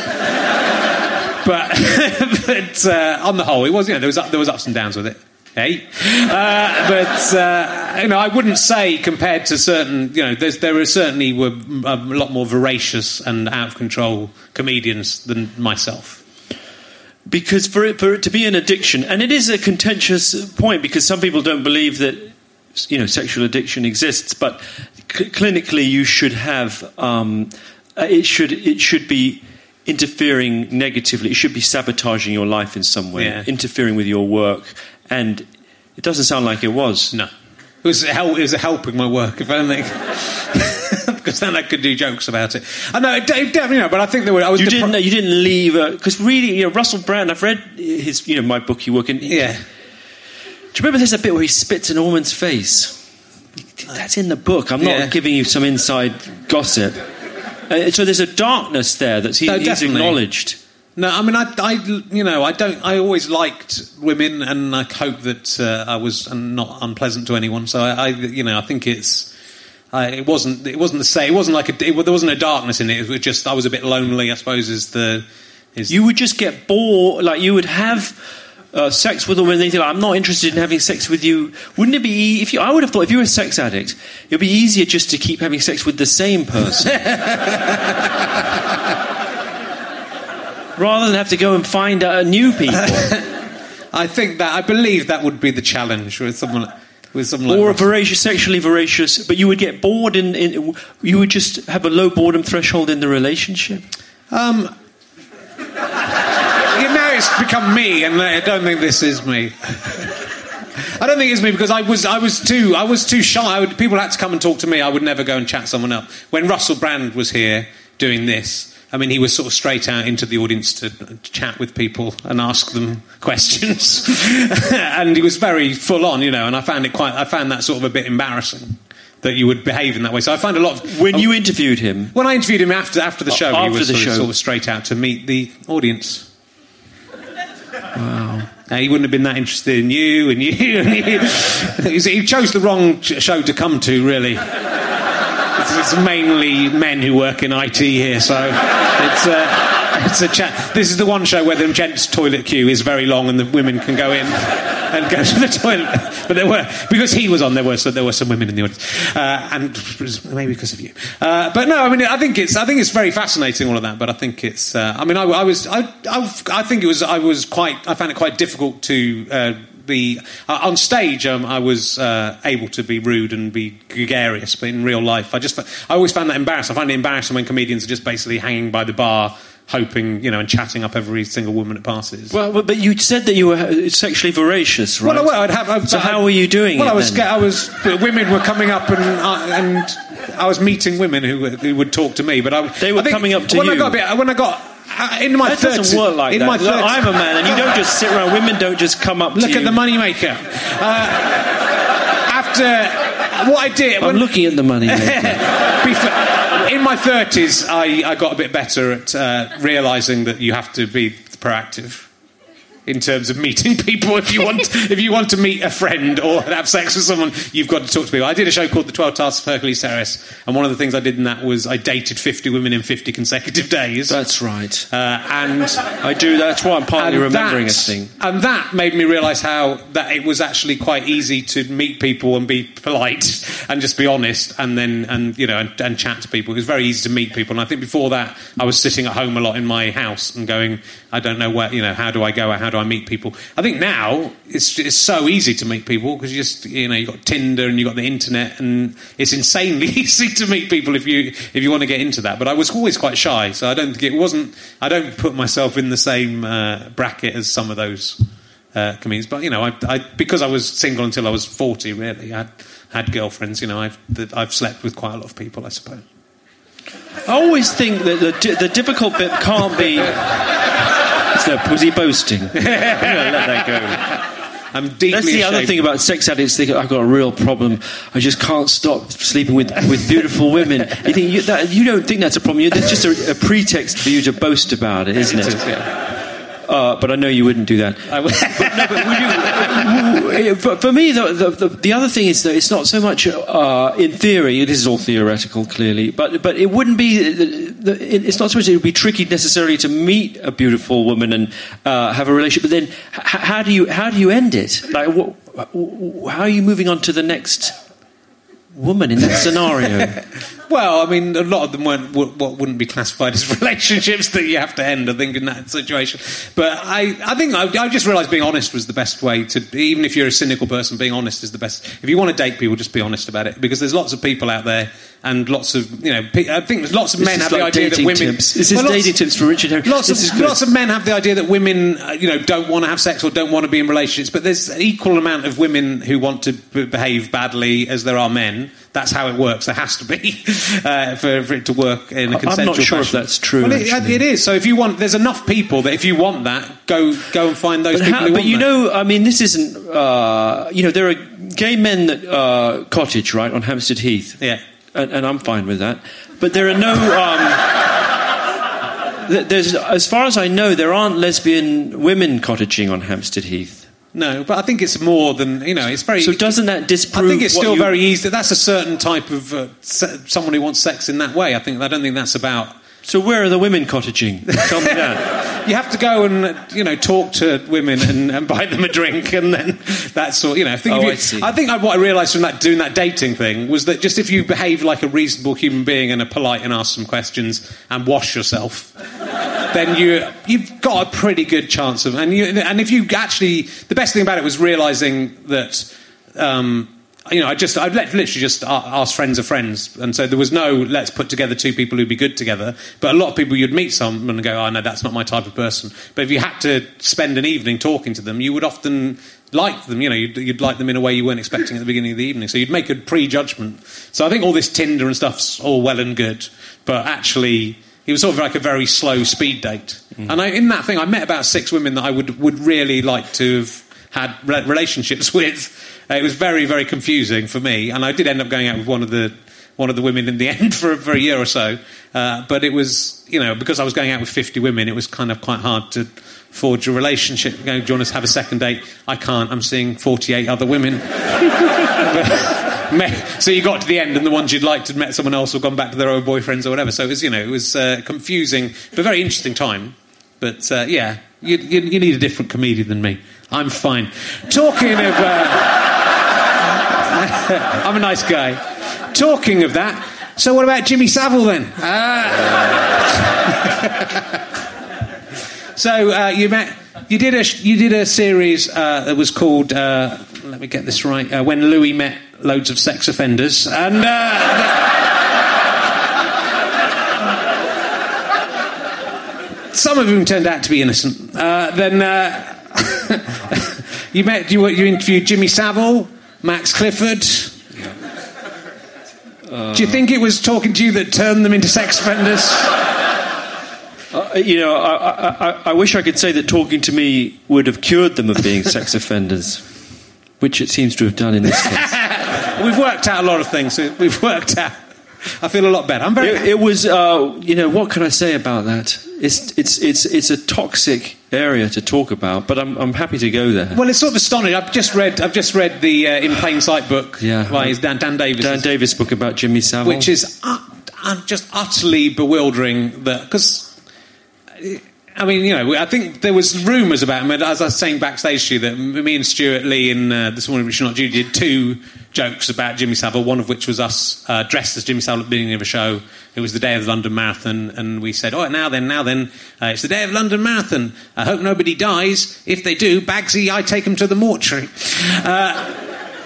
but but uh, on the whole, it was, you know, there was, there was ups and downs with it. Hey, uh, but uh, you know, I wouldn't say compared to certain, you know, there's, there are certainly were a lot more voracious and out of control comedians than myself. Because for it, for it to be an addiction, and it is a contentious point because some people don't believe that, you know, sexual addiction exists, but cl- clinically you should have um, it should it should be interfering negatively. It should be sabotaging your life in some way, yeah. interfering with your work. And it doesn't sound like it was. No. It was, hel- it was helping my work, if only. Because then I could do jokes about it. I know, it, it, you know, but I think there were... I was you, depro- didn't, you didn't leave... Because really, you know, Russell Brand, I've read his, you know, my book you work in... Yeah. Do you remember there's a bit where he spits in a woman's face? That's in the book. I'm not yeah. giving you some inside gossip. Uh, so there's a darkness there that's he, no, he's acknowledged. No, I mean, I, I, you know, I don't. I always liked women, and I hope that uh, I was not unpleasant to anyone. So I, I you know, I think it's. I, it wasn't. It wasn't the same. It wasn't like a. It, there wasn't a darkness in it. It was just. I was a bit lonely, I suppose. Is the. Is you would just get bored. Like you would have. Uh, sex with a woman, they think, I'm not interested in having sex with you. Wouldn't it be, if you, I would have thought, if you were a sex addict, it would be easier just to keep having sex with the same person. Rather than have to go and find uh, new people. I think that, I believe that would be the challenge with someone, with someone or like a voracious, sexually voracious, but you would get bored in, in, you would just have a low boredom threshold in the relationship. Um... You know, it's become me, and I don't think this is me. I don't think it's me because I was, I was too, I was too shy. I would, people had to come and talk to me. I would never go and chat someone up. When Russell Brand was here doing this, I mean, he was sort of straight out into the audience to chat with people and ask them questions. And he was very full on, you know, and I found it quite, I found that sort of a bit embarrassing that you would behave in that way. So I find a lot of... When you interviewed him? When I interviewed him after after the show, after he was the sort, show. Of, sort of straight out to meet the audience. Wow. Uh, he wouldn't have been that interested in you and you and you. He chose the wrong show to come to, really. It's, it's mainly men who work in I T here, so it's uh, it's a chat. This is the one show where the gents' toilet queue is very long and the women can go in and go to the toilet. But there were, because he was on, there were so there were some women in the audience, uh, and maybe because of you. Uh, but no, I mean, I think it's I think it's very fascinating, all of that. But I think it's. Uh, I mean, I, I was I, I I think it was I was quite I found it quite difficult to. Uh, Be, uh, on stage, um, I was uh, able to be rude and be gregarious, but in real life, I just I always found that embarrassing. I find it embarrassing when comedians are just basically hanging by the bar, hoping, you know, and chatting up every single woman that passes. Well, but you said that you were sexually voracious, right? Well, well I'd have. I'd, so how were you doing? Well, it I was. then? I was. Women were coming up and uh, and I was meeting women who, were- who would talk to me, but I, They were I think coming up to when you. I got a bit, when I got. Uh, in my That thirties, doesn't work like in that. My Look, thirties, I'm a man, and you don't just sit around. Women don't just come up to Look you. at the moneymaker. Uh, after what I did, I'm when, looking at the money. Before, in my thirties, I, I got a bit better at uh, realising that you have to be proactive in terms of meeting people. If you want, if you want to meet a friend or have sex with someone, you've got to talk to people. I did a show called The twelve Tasks of Hercules Harris, and one of the things I did in that was I dated fifty women in fifty consecutive days. That's right. Uh, and I do. That's why I'm partly and remembering a that- thing. And that made me realise how that it was actually quite easy to meet people and be polite and just be honest, and then and you know and, and chat to people. It was very easy to meet people, and I think before that I was sitting at home a lot in my house and going, I don't know where, you know, how do I go? How do I meet people? I think now it's it's so easy to meet people because you just you know you got Tinder and you got the internet, and it's insanely easy to meet people if you if you want to get into that. But I was always quite shy, so I don't think it wasn't. I don't put myself in the same uh, bracket as some of those uh, comedians. But you know, I, I because I was single until I was forty. Really, I had, had girlfriends. You know, I've that I've slept with quite a lot of people, I suppose. I always think that the, di- the difficult bit can't be. So, was he boasting? I'm going to let that go. I'm deeply That's the other ashamed. thing about sex addicts. They go, I've got a real problem. I just can't stop sleeping with, with beautiful women. You think you, that, you don't think that's a problem. You, that's just a, a pretext for you to boast about it, isn't it? It is, yeah. Uh, but I know you wouldn't do that. I would- But no, but would you, for, for me, the, the, the, the other thing is that it's not so much uh, in theory. It is all theoretical, clearly, but but it wouldn't be. The, the, it's not so much. It would be tricky necessarily to meet a beautiful woman and uh, have a relationship. But then, h- how do you how do you end it? Like, what, how are you moving on to the next woman in that scenario? Well, I mean, a lot of them weren't what wouldn't be classified as relationships that you have to end, I think, in that situation. But I, I think I, I just realised being honest was the best way to. Even if you're a cynical person, being honest is the best. If you want to date people, just be honest about it, because there's lots of people out there, and lots of you know. Pe- I think there's lots of This men is have like the idea that dating women. tips. This is Well, lots- dating tips for Richard Herring. Lots This is of good. lots of men have the idea that women, uh, you know, don't want to have sex or don't want to be in relationships. But there's an equal amount of women who want to b- behave badly as there are men. That's how it works. There has to be uh, for, for it to work in a I'm consensual not sure if fashion. that's true, Well, it, actually. it is. So if you want, there's enough people that if you want that, go go and find those But, people how, who but want you that. know, I mean, this isn't. Uh, you know, there are gay men that uh, cottage right on Hampstead Heath. Yeah. and, and I'm fine with that. But there are no. Um, th- there's, as far as I know, there aren't lesbian women cottaging on Hampstead Heath. No, but I think it's more than you know. It's very. So doesn't that disprove? I think it's what still you- very easy. That's a certain type of uh, se- someone who wants sex in that way. I think. I don't think that's about. So where are the women cottaging? Tell me that. You have to go and you know talk to women and, and buy them a drink, and then that sort. You know, I think. Oh, if you, I see. I think I, what I realised from that doing that dating thing was that just if you behave like a reasonable human being and are polite and ask some questions and wash yourself, then you you've got a pretty good chance of. And you and if you actually, the best thing about it was realising that. Um, You know, I just I literally just asked friends of friends, and so there was no let's put together two people who'd be good together. But a lot of people you'd meet someone and go, oh no, that's not my type of person. But if you had to spend an evening talking to them, you would often like them. You know, you'd, you'd like them in a way you weren't expecting at the beginning of the evening. So you'd make a prejudgment. So I think all this Tinder and stuff's all well and good, but actually. He was sort of like a very slow speed date. Mm. And I, in that thing, I met about six women that I would, would really like to have had re- relationships with. Uh, it was very, very confusing for me. And I did end up going out with one of the one of the women in the end for, for a year or so. Uh, but it was, you know, because I was going out with fifty women, it was kind of quite hard to forge a relationship. You know, do you want to have a second date? I can't. I'm seeing forty-eight other women. So you got to the end, and the ones you'd liked had met someone else or gone back to their old boyfriends or whatever. So it was, you know, it was uh, confusing, but a very interesting time. But uh, yeah, you, you, you need a different comedian than me. I'm fine. Talking of, uh, I'm a nice guy. Talking of that, so what about Jimmy Savile then? Uh... so uh, you met. You did a you did a series uh, that was called. Uh, let me get this right. Uh, when Louis met loads of sex offenders, and uh, some of whom turned out to be innocent. Uh, then uh, you met. You you interviewed Jimmy Savile, Max Clifford. Uh, Do you think it was talking to you that turned them into sex offenders? Uh, you know, I, I, I wish I could say that talking to me would have cured them of being sex offenders, which it seems to have done in this case. We've worked out a lot of things. We've worked out. I feel a lot better. I'm very. It, it was, uh, you know, what can I say about that? It's it's it's it's a toxic area to talk about, but I'm I'm happy to go there. Well, it's sort of astonishing. I've just read I've just read the uh, In Plain Sight book. Yeah, by his Dan, Dan Davis. Dan Davis book about Jimmy Savile, which is uh, uh, just utterly bewildering. That because. I mean, you know, I think there was rumours about him, as I was saying backstage to you, that me and Stuart Lee and uh, This Morning Rich Not Judy did two jokes about Jimmy Savile, one of which was us uh, dressed as Jimmy Savile at the beginning of a show. It was the day of the London Marathon, and we said, oh, now then, now then, uh, it's the day of London Marathon. I hope nobody dies. If they do, Bagsy, I take them to the mortuary. Uh...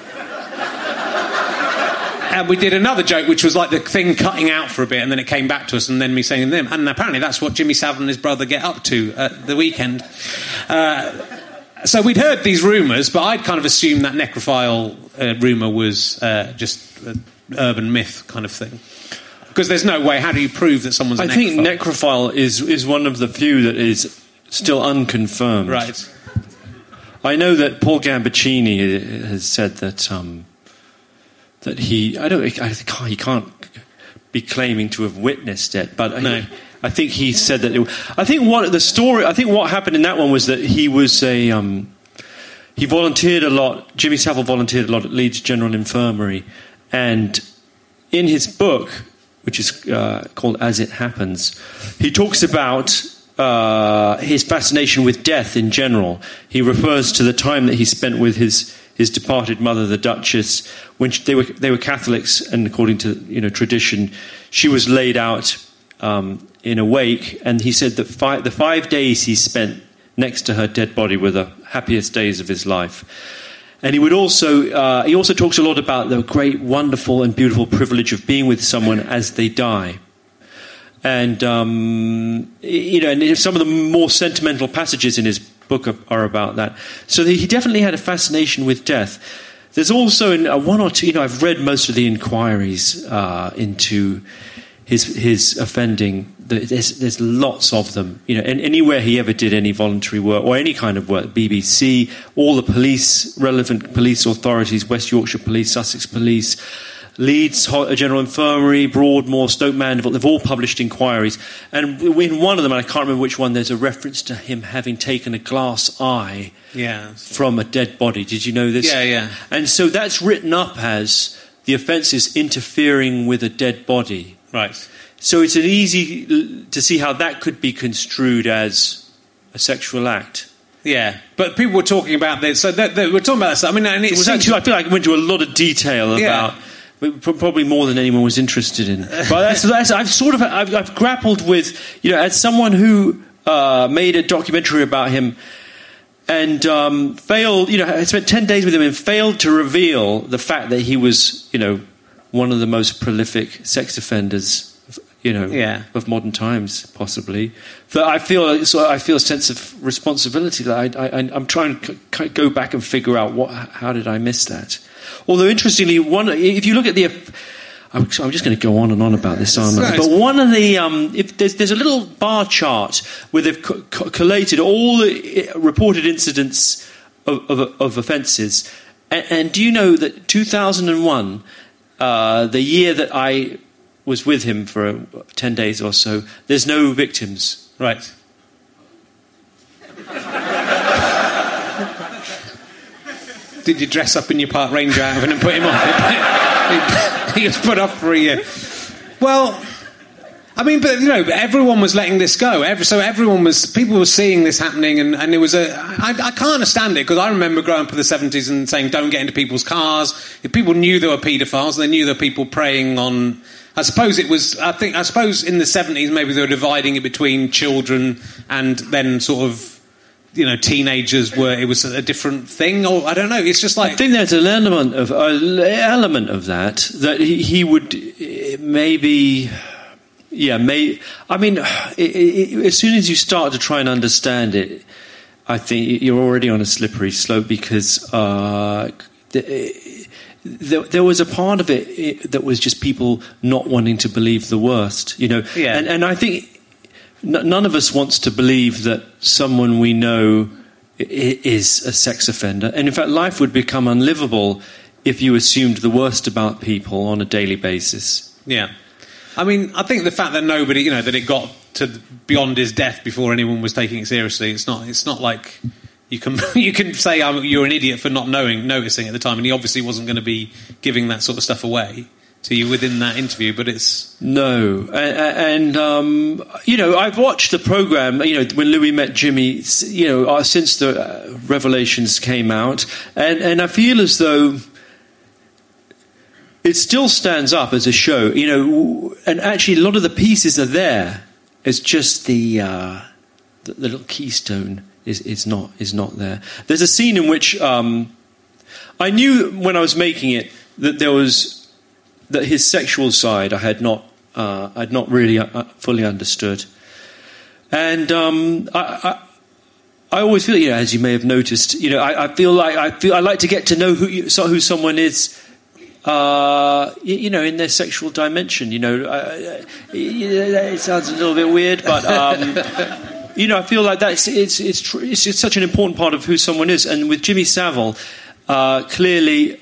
And we did another joke, which was like the thing cutting out for a bit, and then it came back to us, and then me saying them. And apparently that's what Jimmy Savile and his brother get up to at the weekend. Uh, so we'd heard these rumours, but I'd kind of assumed that necrophile uh, rumour was uh, just an urban myth kind of thing. Because there's no way, how do you prove that someone's a I necrophile? think necrophile is, is one of the few that is still unconfirmed. Right. I know that Paul Gambaccini has said that... Um, that he, I don't, I can't, he can't be claiming to have witnessed it, but no. I, I think he said that. It, I think what the story, I think what happened in that one was that he was a, um, he volunteered a lot. Jimmy Savile volunteered a lot at Leeds General Infirmary, and in his book, which is uh, called As It Happens, he talks about uh, his fascination with death in general. He refers to the time that he spent with his. his departed mother, the Duchess, when she, they were they were Catholics, and according to you know tradition, she was laid out um, in a wake, and he said that five, the five days he spent next to her dead body were the happiest days of his life. And he would also uh, he also talks a lot about the great, wonderful, and beautiful privilege of being with someone as they die. And um, you know, and some of the more sentimental passages in his book are about that. So he definitely had a fascination with death. There's also in uh, one or two, you know, I've read most of the inquiries uh, into his his offending. There's there's lots of them, you know, and anywhere he ever did any voluntary work or any kind of work, B B C, all the police, relevant police authorities, West Yorkshire Police, Sussex Police, Leeds General Infirmary, Broadmoor, Stoke Mandeville, they've all published inquiries. And in one of them, and I can't remember which one, there's a reference to him having taken a glass eye yeah. from a dead body. Did you know this? Yeah, yeah. And so that's written up as the offence is interfering with a dead body. Right. So it's an easy to see how that could be construed as a sexual act. Yeah, but people were talking about this. So they, they were talking about this. I mean, and it was actually, I feel like it went into a lot of detail about... Yeah. Probably more than anyone was interested in. But that's, that's, I've sort of I've, I've grappled with, you know, as someone who uh, made a documentary about him and um, failed, you know, I spent ten days with him and failed to reveal the fact that he was, you know, one of the most prolific sex offenders, you know, yeah. of modern times, possibly. That I feel, so I feel a sense of responsibility that I, I, I'm trying to go back and figure out what, how did I miss that. Although, interestingly, one if you look at the... I'm just going to go on and on about this, aren't I? Nice. But one of the um, if there's there's a little bar chart where they've co- co- collated all the reported incidents of, of, of offences, and, and do you know that two thousand one, uh, the year that I was with him for uh, ten days or so, there's no victims. Right. Did you dress up in your Park Ranger outfit and put him off? He was put off for a year. Well, I mean, but you know, everyone was letting this go. Every, so everyone was, people were seeing this happening, and, and it was a. I, I can't understand it because I remember growing up in the seventies and saying, "Don't get into people's cars." If people knew there were paedophiles, they knew there were people preying on. I suppose it was. I think. I suppose in the seventies, maybe they were dividing it between children and then sort of. You know, teenagers were. It was a different thing, or I don't know. It's just like I think there's an element of an element of that that he, he would maybe, yeah, may. I mean, it, it, as soon as you start to try and understand it, I think you're already on a slippery slope because uh, the, there, there was a part of it that was just people not wanting to believe the worst. You know, yeah. and, and I think. None of us wants to believe that someone we know is a sex offender. And in fact, life would become unlivable if you assumed the worst about people on a daily basis. Yeah. I mean, I think the fact that nobody, you know, that it got to beyond his death before anyone was taking it seriously, it's not It's not like you can you can say oh, you're an idiot for not knowing, noticing at the time, and he obviously wasn't going to be giving that sort of stuff away to you within that interview, but it's... No. And, and um, you know, I've watched the programme, you know, when Louis met Jimmy, you know, since the uh, revelations came out, and, and I feel as though it still stands up as a show, you know, and actually a lot of the pieces are there. It's just the, uh, the, the little keystone is, is, not, is not there. There's a scene in which um, I knew when I was making it that there was... that his sexual side I had not, uh, I'd not really uh, fully understood, and um, I, I, I always feel, you know, as you may have noticed, you know, I, I feel like I feel I like to get to know who you, so who someone is, uh, you, you know, in their sexual dimension. You know, uh, it sounds a little bit weird, but um, you know, I feel like that's it's it's, tr- it's it's such an important part of who someone is, and with Jimmy Savile, uh, clearly.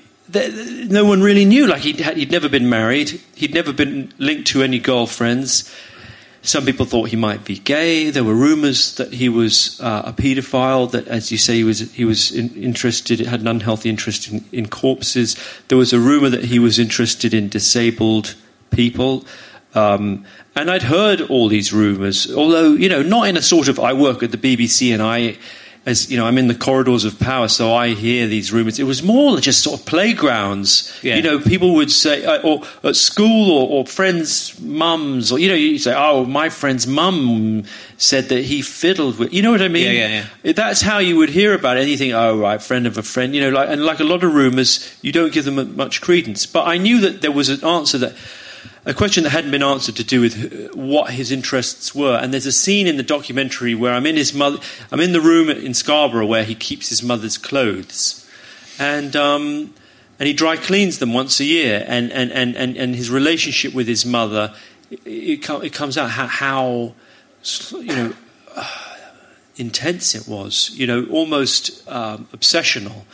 No one really knew. Like he'd, he'd never been married. He'd never been linked to any girlfriends. Some people thought he might be gay. There were rumours that he was uh, a paedophile. That, as you say, he was he was in, interested. Had an unhealthy interest in, in corpses. There was a rumour that he was interested in disabled people. Um, and I'd heard all these rumours, although you know, not in a sort of I work at the B B C and I. As you know, I'm in the corridors of power, so I hear these rumours. It was more just sort of playgrounds. Yeah. You know, people would say, uh, or at school, or, or friends' mums, or you know, you say, "Oh, my friend's mum said that he fiddled with." You know what I mean? Yeah, yeah, yeah. That's how you would hear about it. And you think, "Oh, right, friend of a friend." You know, like and like a lot of rumours, you don't give them much credence. But I knew that there was an answer that. A question that hadn't been answered to do with what his interests were, and there's a scene in the documentary where I'm in his mother, I'm in the room in Scarborough where he keeps his mother's clothes, and um, and he dry cleans them once a year, and and, and, and, and his relationship with his mother, it, it comes out how, how you know uh, intense it was, you know, almost um, obsessional.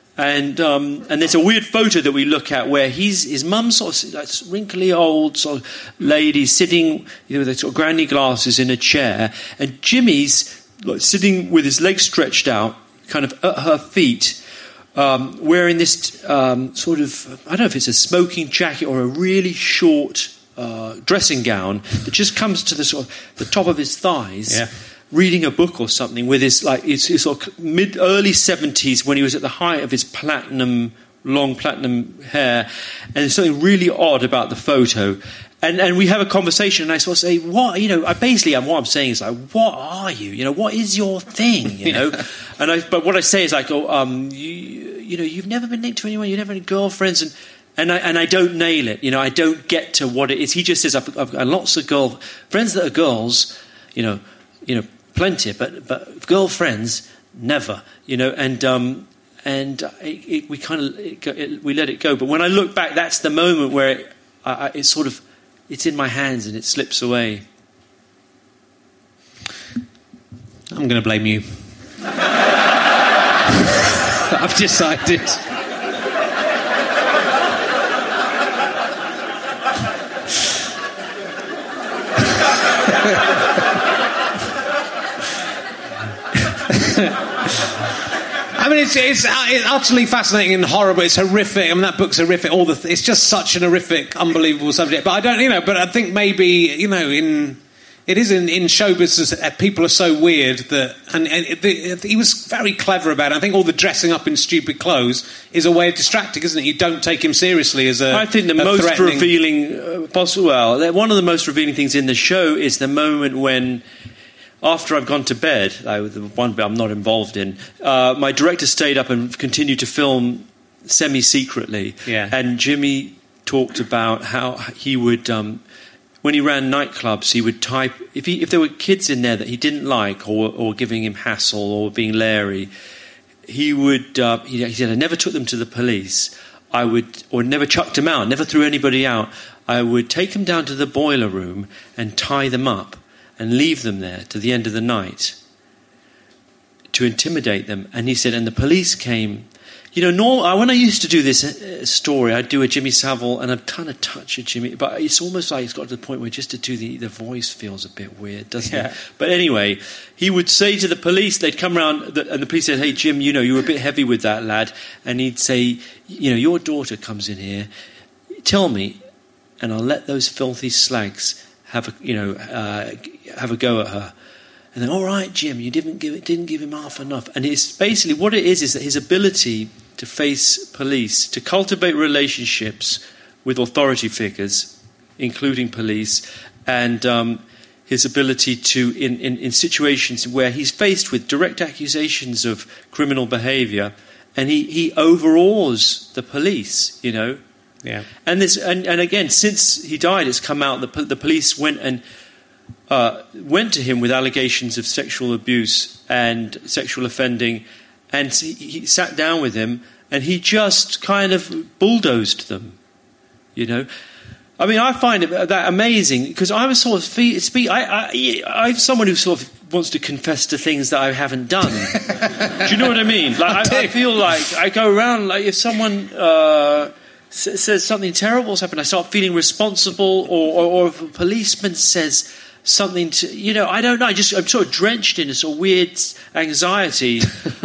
And um, and there's a weird photo that we look at where he's his mum sort of like wrinkly old sort of lady sitting, you know, with sort of granny glasses in a chair, and Jimmy's like sitting with his legs stretched out, kind of at her feet, um, wearing this um, sort of I don't know if it's a smoking jacket or a really short uh, dressing gown that just comes to the sort of the top of his thighs. Yeah. Reading a book or something with his like his, his sort of mid early seventies when he was at the height of his platinum long platinum hair, and there's something really odd about the photo, and and we have a conversation, and I sort of say, what you know, I basically and what I'm saying is like, what are you, you know, what is your thing, you know, and I but what I say is like, oh, um, you you know, you've never been linked to anyone, you never had any girlfriends, and. And I, and I don't nail it, you know. I don't get to what it is. He just says, I've, I've got lots of girl friends that are girls, you know, you know, plenty, but but girlfriends never, you know. And um, and it, it, we kind of we let it go. But when I look back, that's the moment where it, I, I, it's sort of, it's in my hands and it slips away. I'm going to blame you. I've decided. I mean, it's, it's it's utterly fascinating and horrible. It's horrific. I mean, that book's horrific. All the th- it's just such an horrific, unbelievable subject. But I don't, you know. But I think maybe, you know, in it is in, in show business, uh, people are so weird that, and, and it, it, he was very clever about it. I think all the dressing up in stupid clothes is a way of distracting, isn't it? You don't take him seriously as a. I think the most threatening... revealing, uh, possible. Well, one of the most revealing things in the show is the moment when, after I've gone to bed, I, the one bit I'm not involved in, uh, my director stayed up and continued to film semi-secretly. Yeah. And Jimmy talked about how he would, um, when he ran nightclubs, he would type, if he, if there were kids in there that he didn't like or, or giving him hassle or being leery, he would, uh, he, he said, I never took them to the police. I would, or never chucked them out, never threw anybody out. I would take them down to the boiler room and tie them up and leave them there to the end of the night to intimidate them. And he said, and the police came. You know, norm- when I used to do this uh, story, I'd do a Jimmy Savile, and I'd kind of touch a Jimmy, but it's almost like it's got to the point where just to do the, the voice feels a bit weird, doesn't yeah. it? But anyway, he would say to the police, they'd come around, and the police said, hey, Jim, you know, you were a bit heavy with that lad. And he'd say, you know, your daughter comes in here, tell me, and I'll let those filthy slags have a, you know, uh, have a go at her. And then, all right, Jim, you didn't give it, didn't give him half enough. And it's basically what it is is that his ability to face police, to cultivate relationships with authority figures, including police, and um, his ability to, in, in, in situations where he's faced with direct accusations of criminal behaviour, and he, he overawes the police, you know. Yeah. And this, and, and again, since he died, it's come out the the police went and uh, went to him with allegations of sexual abuse and sexual offending, and he, he sat down with him, and he just kind of bulldozed them, you know. I mean, I find it that amazing because I was sort of speak. I, I, I'm someone who sort of wants to confess to things that I haven't done. Do you know what I mean? Like, I, I feel like I go around like if someone. Uh, says something terrible has happened, I start feeling responsible, or, or, or if a policeman says something to, you know, I don't know, I just, I'm sort of drenched in a sort of weird anxiety.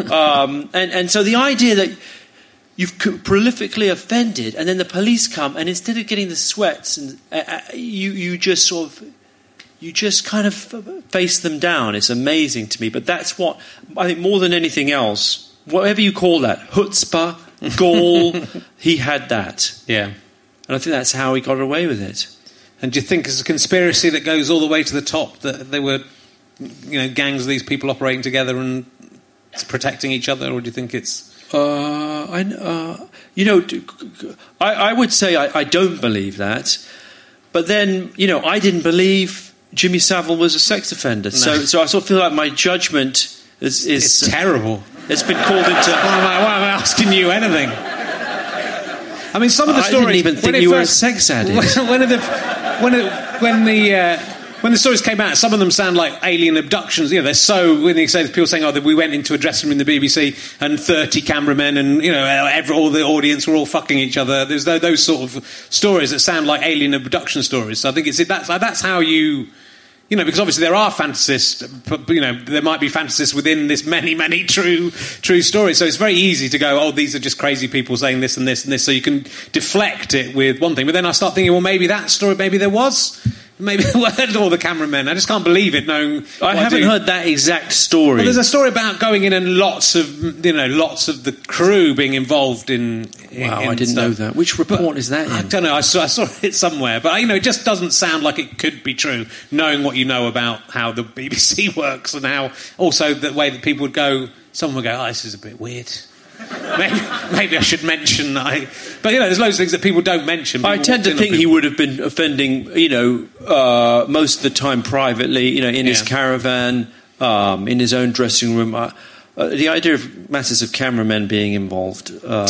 um, and, and so the idea that you've prolifically offended and then the police come and instead of getting the sweats, and uh, you, you just sort of, you just kind of face them down. It's amazing to me. But that's what, I think more than anything else, whatever you call that, chutzpah, gall, he had that. Yeah. And I think that's how he got away with it. And do you think it's a conspiracy that goes all the way to the top, that there were, you know, gangs of these people operating together and protecting each other, or do you think it's... Uh, I, uh, you know, I, I would say I, I don't believe that. But then, you know, I didn't believe Jimmy Savile was a sex offender. No. So so I sort of feel like my judgment is... is it's terrible. It's been called into... Why am I, why am I asking you anything? I mean, some of the I stories... I didn't even think you first, were a sex addict. When, when, the, when, it, when the... Uh, When the stories came out, some of them sound like alien abductions. You know, they're so... When they say, people saying, oh, we went into a dressing room in the B B C and thirty cameramen and, you know, every, all the audience were all fucking each other. There's those, those sort of stories that sound like alien abduction stories. So I think it's that's, that's how you... You know, because obviously there are fantasists, you know, there might be fantasists within this many, many true true stories. So it's very easy to go, oh, these are just crazy people saying this and this and this. So you can deflect it with one thing. But then I start thinking, well, maybe that story, maybe there was... Maybe the word or the cameramen. I just can't believe it. Knowing I haven't I heard that exact story. Well, there's a story about going in and lots of you know lots of the crew being involved in. in wow, in I didn't stuff. know that. Which report but, is that in? I don't know. I saw, I saw it somewhere, but you know, it just doesn't sound like it could be true. Knowing what you know about how the B B C works and how also the way that people would go. Someone would go, "Oh, this is a bit weird." maybe, maybe I should mention that. I, but you know, there's loads of things that people don't mention. People I tend to think he would have been offending, you know, uh, most of the time privately, you know, in yeah. his caravan, um, in his own dressing room. I, uh, the idea of masses of cameramen being involved, uh,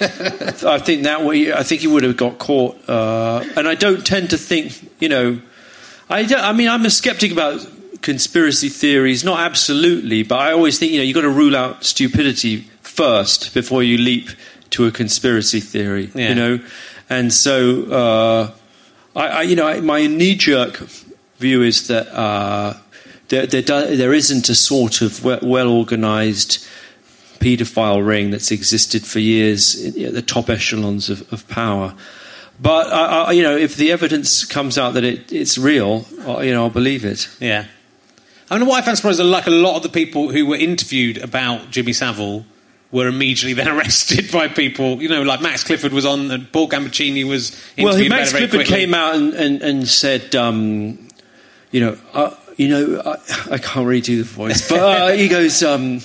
I think that way, I think he would have got caught. Uh, and I don't tend to think, you know, I, don't, I mean, I'm a skeptic about conspiracy theories, not absolutely, but I always think, you know, you've got to rule out stupidity first before you leap to a conspiracy theory, yeah. you know. And so, uh, I, I, you know, I, my knee-jerk view is that uh, there, there, do, there isn't a sort of well-organised paedophile ring that's existed for years at the top echelons of, of power. But I, I, you know, if the evidence comes out that it, it's real, you know, I'll believe it. Yeah. I mean, what I found surprising, like a lot of the people who were interviewed about Jimmy Savile were immediately then arrested by people, you know, like Max Clifford was on, and Paul Gambaccini was interviewed. Well, Max very Clifford quickly. came out and, and, and said, um, you know, uh, you know, I, I can't really do the voice, but uh, he goes, um,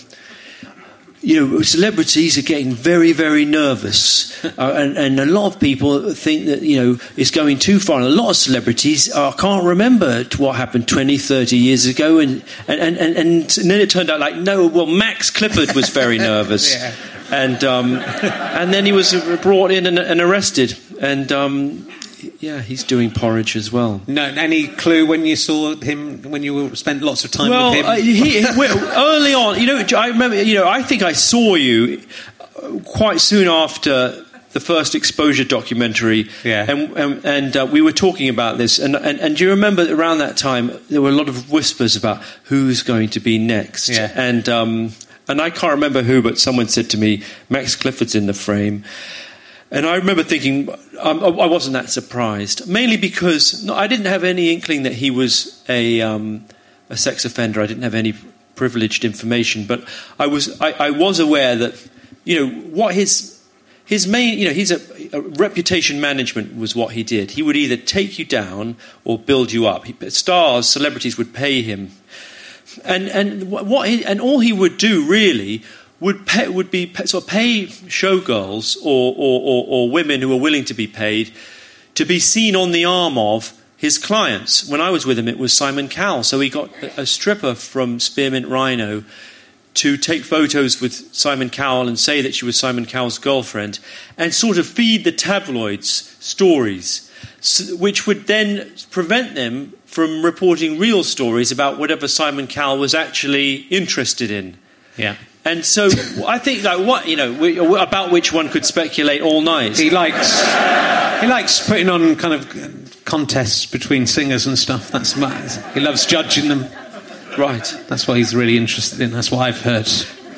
you know, celebrities are getting very, very nervous, uh, and, and a lot of people think that, you know, it's going too far. And a lot of celebrities uh, can't remember what happened twenty, thirty years ago, and and, and, and, and then it turned out like, no, well, Max Clifford was very nervous, yeah. and um, and then he was brought in and, and arrested, and um, yeah, he's doing porridge as well. No, any clue when you saw him, when you spent lots of time well, with him? Uh, he, he, early on, you know, I remember, you know, I think I saw you quite soon after the first Exposure documentary, yeah. and and, and uh, we were talking about this, and, and and do you remember around that time there were a lot of whispers about who's going to be next, yeah. and um, and I can't remember who, but someone said to me, Max Clifford's in the frame. And I remember thinking, um, I wasn't that surprised, mainly because no, I didn't have any inkling that he was a, um, a sex offender. I didn't have any privileged information, but I was I, I was aware that, you know, what his his main, you know, his a, a reputation management was what he did. He would either take you down or build you up. He, stars, celebrities would pay him, and and what he, and all he would do really. Would pay, would be sort of pay showgirls or, or, or, or women who were willing to be paid to be seen on the arm of his clients. When I was with him, it was Simon Cowell. So he got a stripper from Spearmint Rhino to take photos with Simon Cowell and say that she was Simon Cowell's girlfriend, and sort of feed the tabloids stories, which would then prevent them from reporting real stories about whatever Simon Cowell was actually interested in. Yeah. And so I think, like, what, you know, about which one could speculate all night. He likes he likes putting on kind of contests between singers and stuff. That's my, he loves judging them. Right. That's what he's really interested in. That's what I've heard.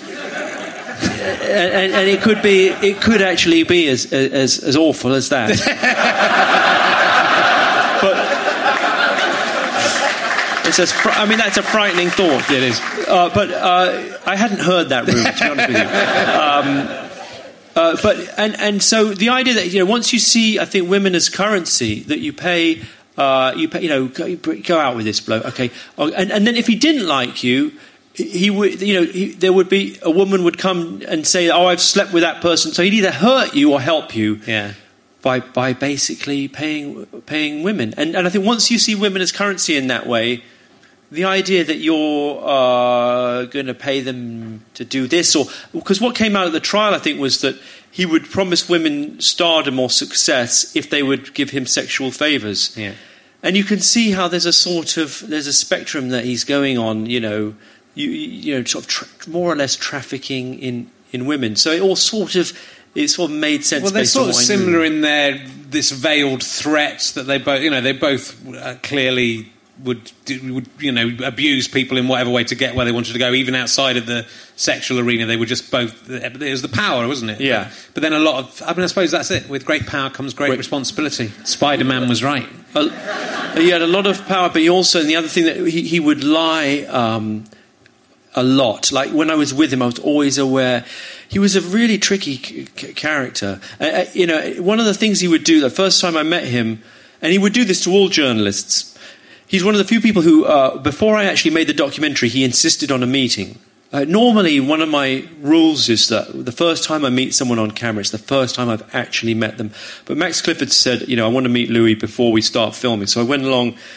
And, and, and it could be, it could actually be as as as awful as that. But it's as fr- I mean, that's a frightening thought. It is. Uh, but uh, I hadn't heard that rumour, to be honest with you. Um, uh, but and and so the idea that, you know, once you see, I think, women as currency, that you pay, uh, you pay, you know, go, go out with this bloke, okay, and and then if he didn't like you, he would, you know, he, there would be a woman would come and say, oh, I've slept with that person, so he'd either hurt you or help you. Yeah. By by basically paying paying women, and and I think once you see women as currency in that way. The idea that you're uh, going to pay them to do this, or because what came out of the trial, I think, was that he would promise women stardom or success if they would give him sexual favours. Yeah. And you can see how there's a sort of there's a spectrum that he's going on. You know, you you know, sort of tra- more or less trafficking in, in women. So it all sort of it sort of made sense. Well, they're based sort on of what I similar knew. in their this veiled threat that they both, you know, they both uh, clearly. Would, would you know, abuse people in whatever way to get where they wanted to go, even outside of the sexual arena. They were just both. It was the power, wasn't it? Yeah. But, but then a lot of. I mean, I suppose that's it. With great power comes great, great. responsibility. Spider-Man was right. Uh, he had a lot of power, but he also, and the other thing that he, he would lie um, a lot. Like when I was with him, I was always aware. He was a really tricky c- c- character. Uh, you know, one of the things he would do. The first time I met him, and he would do this to all journalists. He's one of the few people who, uh, before I actually made the documentary, he insisted on a meeting. Uh, normally, one of my rules is that the first time I meet someone on camera, it's the first time I've actually met them. But Max Clifford said, you know, I want to meet Louis before we start filming. So I went along,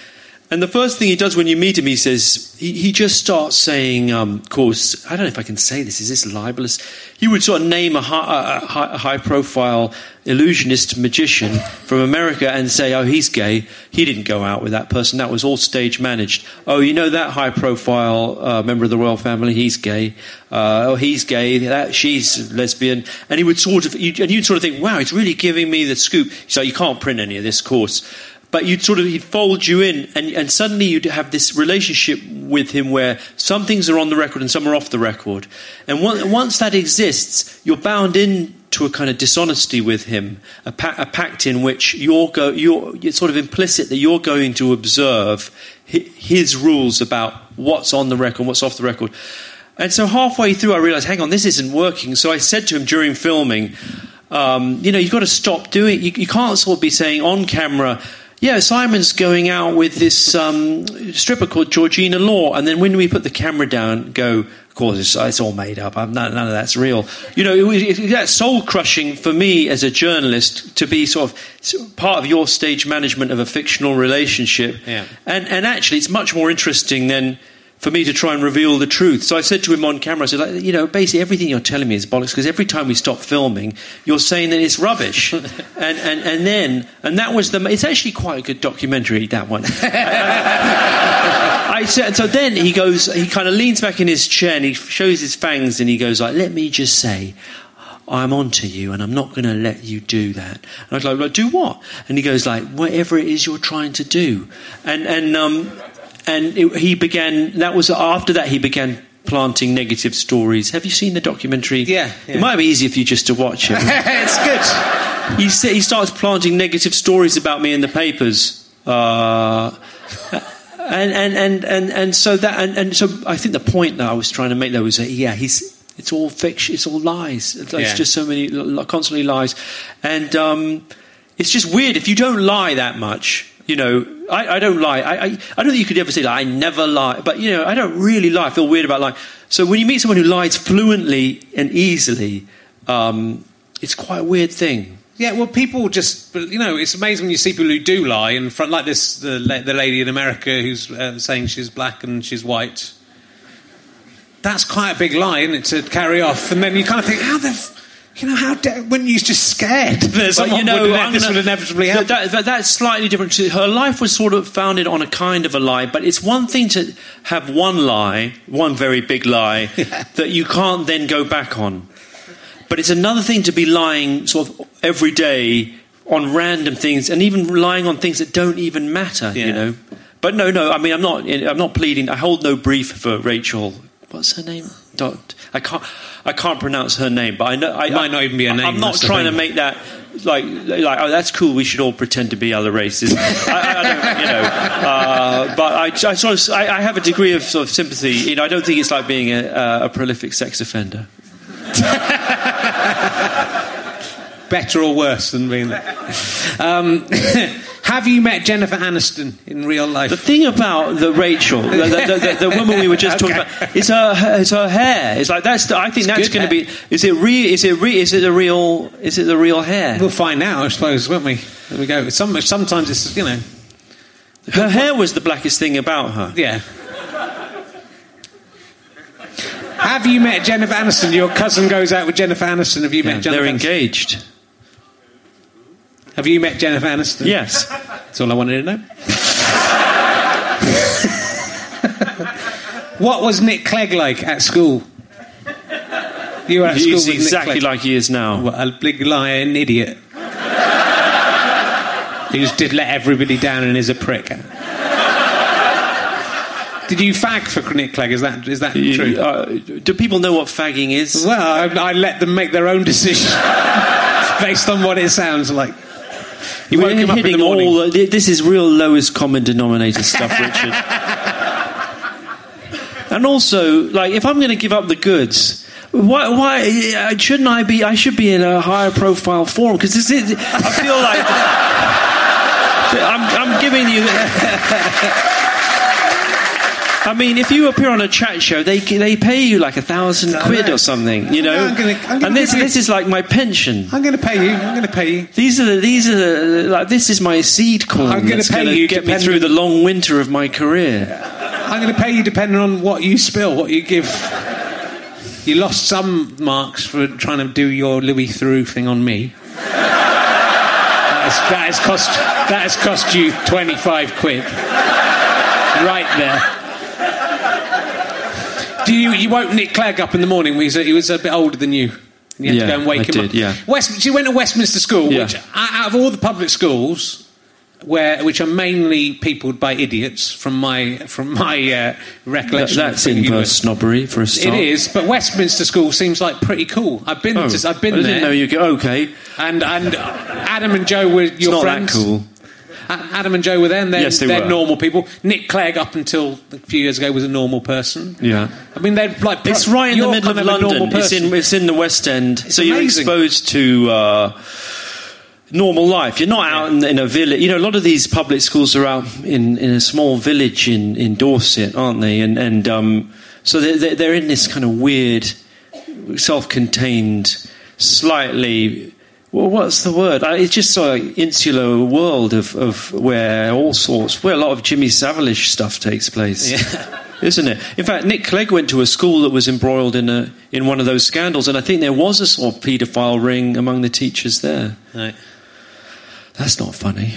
And the first thing he does when you meet him, he says, he, he just starts saying, um, of course, I don't know if I can say this, is this libelous? He would sort of name a, high, a, high, a high-profile illusionist magician from America and say, oh, he's gay. He didn't go out with that person. That was all stage managed. Oh, you know that high-profile uh, member of the royal family? He's gay. Uh, oh, he's gay. That, she's lesbian. And he would sort of, you, and you'd sort of think, wow, he's really giving me the scoop. So you can't print any of this course. But you'd sort of, he'd fold you in, and, and suddenly you'd have this relationship with him where some things are on the record and some are off the record. And one, once that exists, you're bound into a kind of dishonesty with him, a, pa- a pact in which you're, go, you're it's sort of implicit that you're going to observe his rules about what's on the record, what's off the record. And so halfway through, I realised, hang on, this isn't working. So I said to him during filming, um, you know, you've got to stop doing, you, you can't sort of be saying on camera, yeah, Simon's going out with this um, stripper called Georgina Law, and then when we put the camera down, go, of course, it's, it's all made up. I'm, none, none of that's real. You know, it, it, that's soul-crushing for me as a journalist to be sort of part of your stage management of a fictional relationship. Yeah. And, and actually, it's much more interesting than for me to try and reveal the truth. So I said to him on camera, I said, like, you know, basically everything you're telling me is bollocks, because every time we stop filming, you're saying that it's rubbish. and, and, and then, and that was the, it's actually quite a good documentary, that one. I said, so then he goes, he kind of leans back in his chair and he shows his fangs and he goes like, let me just say, I'm onto you and I'm not going to let you do that. And I was like, like, do what? And he goes like, whatever it is you're trying to do. And, and, um, And it, he began, that was after that he began planting negative stories. Have you seen the documentary? Yeah. yeah. It might be easier for you just to watch it. It's good. He, sa- he starts planting negative stories about me in the papers. Uh, and, and, and, and, and so that, and, and so I think the point that I was trying to make there was that, yeah, he's, it's all fiction, it's all lies. It's yeah. just so many, constantly lies. And um, it's just weird if you don't lie that much. You know, I, I don't lie. I, I, I don't think you could ever say that. I never lie. But, you know, I don't really lie. I feel weird about lying. So when you meet someone who lies fluently and easily, um, it's quite a weird thing. Yeah, well, people just, you know, it's amazing when you see people who do lie in front, like this, the, the lady in America who's uh, saying she's black and she's white. That's quite a big lie, isn't it, to carry off? And then you kind of think, how the... F- You know, how de- when you're just scared that someone you know, would, gonna, this would inevitably happen. That, that, that's slightly different. Her life was sort of founded on a kind of a lie, but it's one thing to have one lie, one very big lie, yeah. that you can't then go back on. But it's another thing to be lying sort of every day on random things, and even lying on things that don't even matter, yeah. you know. But no, no, I mean, I'm not, I'm not pleading. I hold no brief for Rachel. What's her name? Dot. I can't. I can't pronounce her name, but I know. I, it might not even be a name. I'm not trying to make that like like. Oh, that's cool. We should all pretend to be other races. I, I don't, you know. Uh, but I, I sort of. I, I have a degree of sort of sympathy. You know, I don't think it's like being a, a prolific sex offender. Better or worse than being that. Um, have you met Jennifer Aniston in real life? The thing about the Rachel, the, the, the, the woman we were just okay. talking about, is her, is her hair. It's like that's. The, I think it's that's going to be. Is it real? Is it re, Is it a real? Is it the real hair? We'll find out, I suppose, won't we? There we go. Some, sometimes it's, you know. Her hair was the blackest thing about her. Yeah. Have you met Jennifer Aniston? Your cousin goes out with Jennifer Aniston. Have you yeah, met Jennifer They're Aniston? engaged. Have you met Jennifer Aniston? Yes. That's all I wanted to know. What was Nick Clegg like at school? You were at He's school with exactly Nick Clegg. like he is now. What, a big lying idiot. He just did let everybody down and is a prick. Did you fag for Nick Clegg? Is that is that you, true? Uh, do people know what fagging is? Well, I, I let them make their own decision based on what it sounds like. You We're woke him up in the hitting morning. all. This is real lowest common denominator stuff, Richard. And also, like, if I'm going to give up the goods, why? Why shouldn't I be? I should be in a higher profile forum because this is. I feel like I'm, I'm giving you. I mean, if you appear on a chat show, they they pay you like a thousand quid or something, you know. No, I'm gonna, I'm gonna and this you, this is like my pension. I'm going to pay you. I'm going to pay you. These are the, these are the, like this is my seed corn. I'm that's going to get me through the long winter of my career. I'm going to pay you depending on what you spill, what you give. You lost some marks for trying to do your Louis Theroux thing on me. That has, that has cost that has cost you twenty-five quid. Right there. Do you you woke Nick Clegg up in the morning? He was a, he was a bit older than you. You had yeah, to go and wake I him did, up. Yeah. West, she went to Westminster School, yeah. which out of all the public schools, where which are mainly peopled by idiots, from my from my uh, recollection. That, that's inverse snobbery for a start. It is, but Westminster School seems like pretty cool. I've been, oh, to, I've been I there. didn't know you go. Okay. And and Adam and Joe were your it's not friends. That cool. Adam and Joe were there, and they're, yes, they they're were. normal people. Nick Clegg, up until a few years ago, was a normal person. Yeah. I mean, they're like... It's right in the middle of kind of London. It's in, it's in the West End. It's so amazing. You're exposed to uh, normal life. You're not out in, in a village. You know, a lot of these public schools are out in, in a small village in, in Dorset, aren't they? And, and um, so they're, they're in this kind of weird, self-contained, slightly... Well, what's the word? It's just sort of insular world of, of where all sorts, where a lot of Jimmy Savile stuff takes place, yeah. Isn't it? In fact, Nick Clegg went to a school that was embroiled in a in one of those scandals, and I think there was a sort of paedophile ring among the teachers there. Right. That's not funny.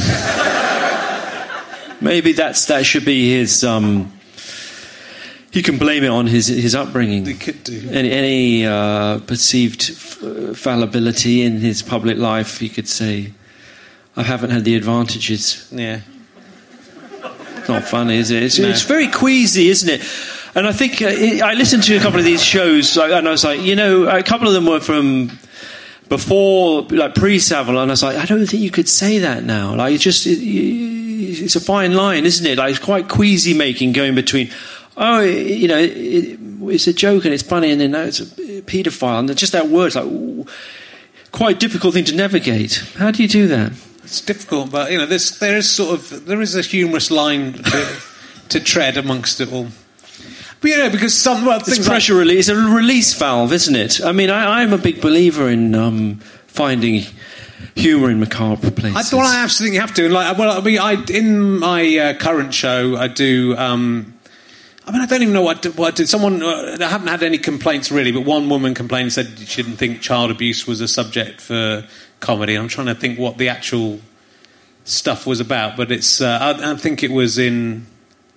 Maybe that's that should be his. Um, You can blame it on his his upbringing. They could do. Any, any uh, perceived f- fallibility in his public life, you could say, I haven't had the advantages. Yeah. It's not funny, is it? It's, No. it's very queasy, isn't it? And I think uh, it, I listened to a couple of these shows, and I was like, you know, a couple of them were from before, like pre-Savile, and I was like, I don't think you could say that now. Like, it's just, it, it's a fine line, isn't it? Like, it's quite queasy making, going between... Oh, you know, it, it's a joke and it's funny, and then no, it's a paedophile, and just that word's like ooh, quite a difficult thing to navigate. How do you do that? It's difficult, but you know, there's there is sort of there is a humorous line to, to tread amongst it all. But you know, because some well, It's things pressure like, release, it's a release valve, isn't it? I mean, I, I'm a big believer in um, finding humour in macabre places. I thought I absolutely have to. And like, well, I mean, I in my uh, current show, I do. Um, I mean, I don't even know what I did. What I did. Someone, uh, I haven't had any complaints really, but one woman complained and said she didn't think child abuse was a subject for comedy. I'm trying to think what the actual stuff was about, but it's. Uh, I, I think it was in.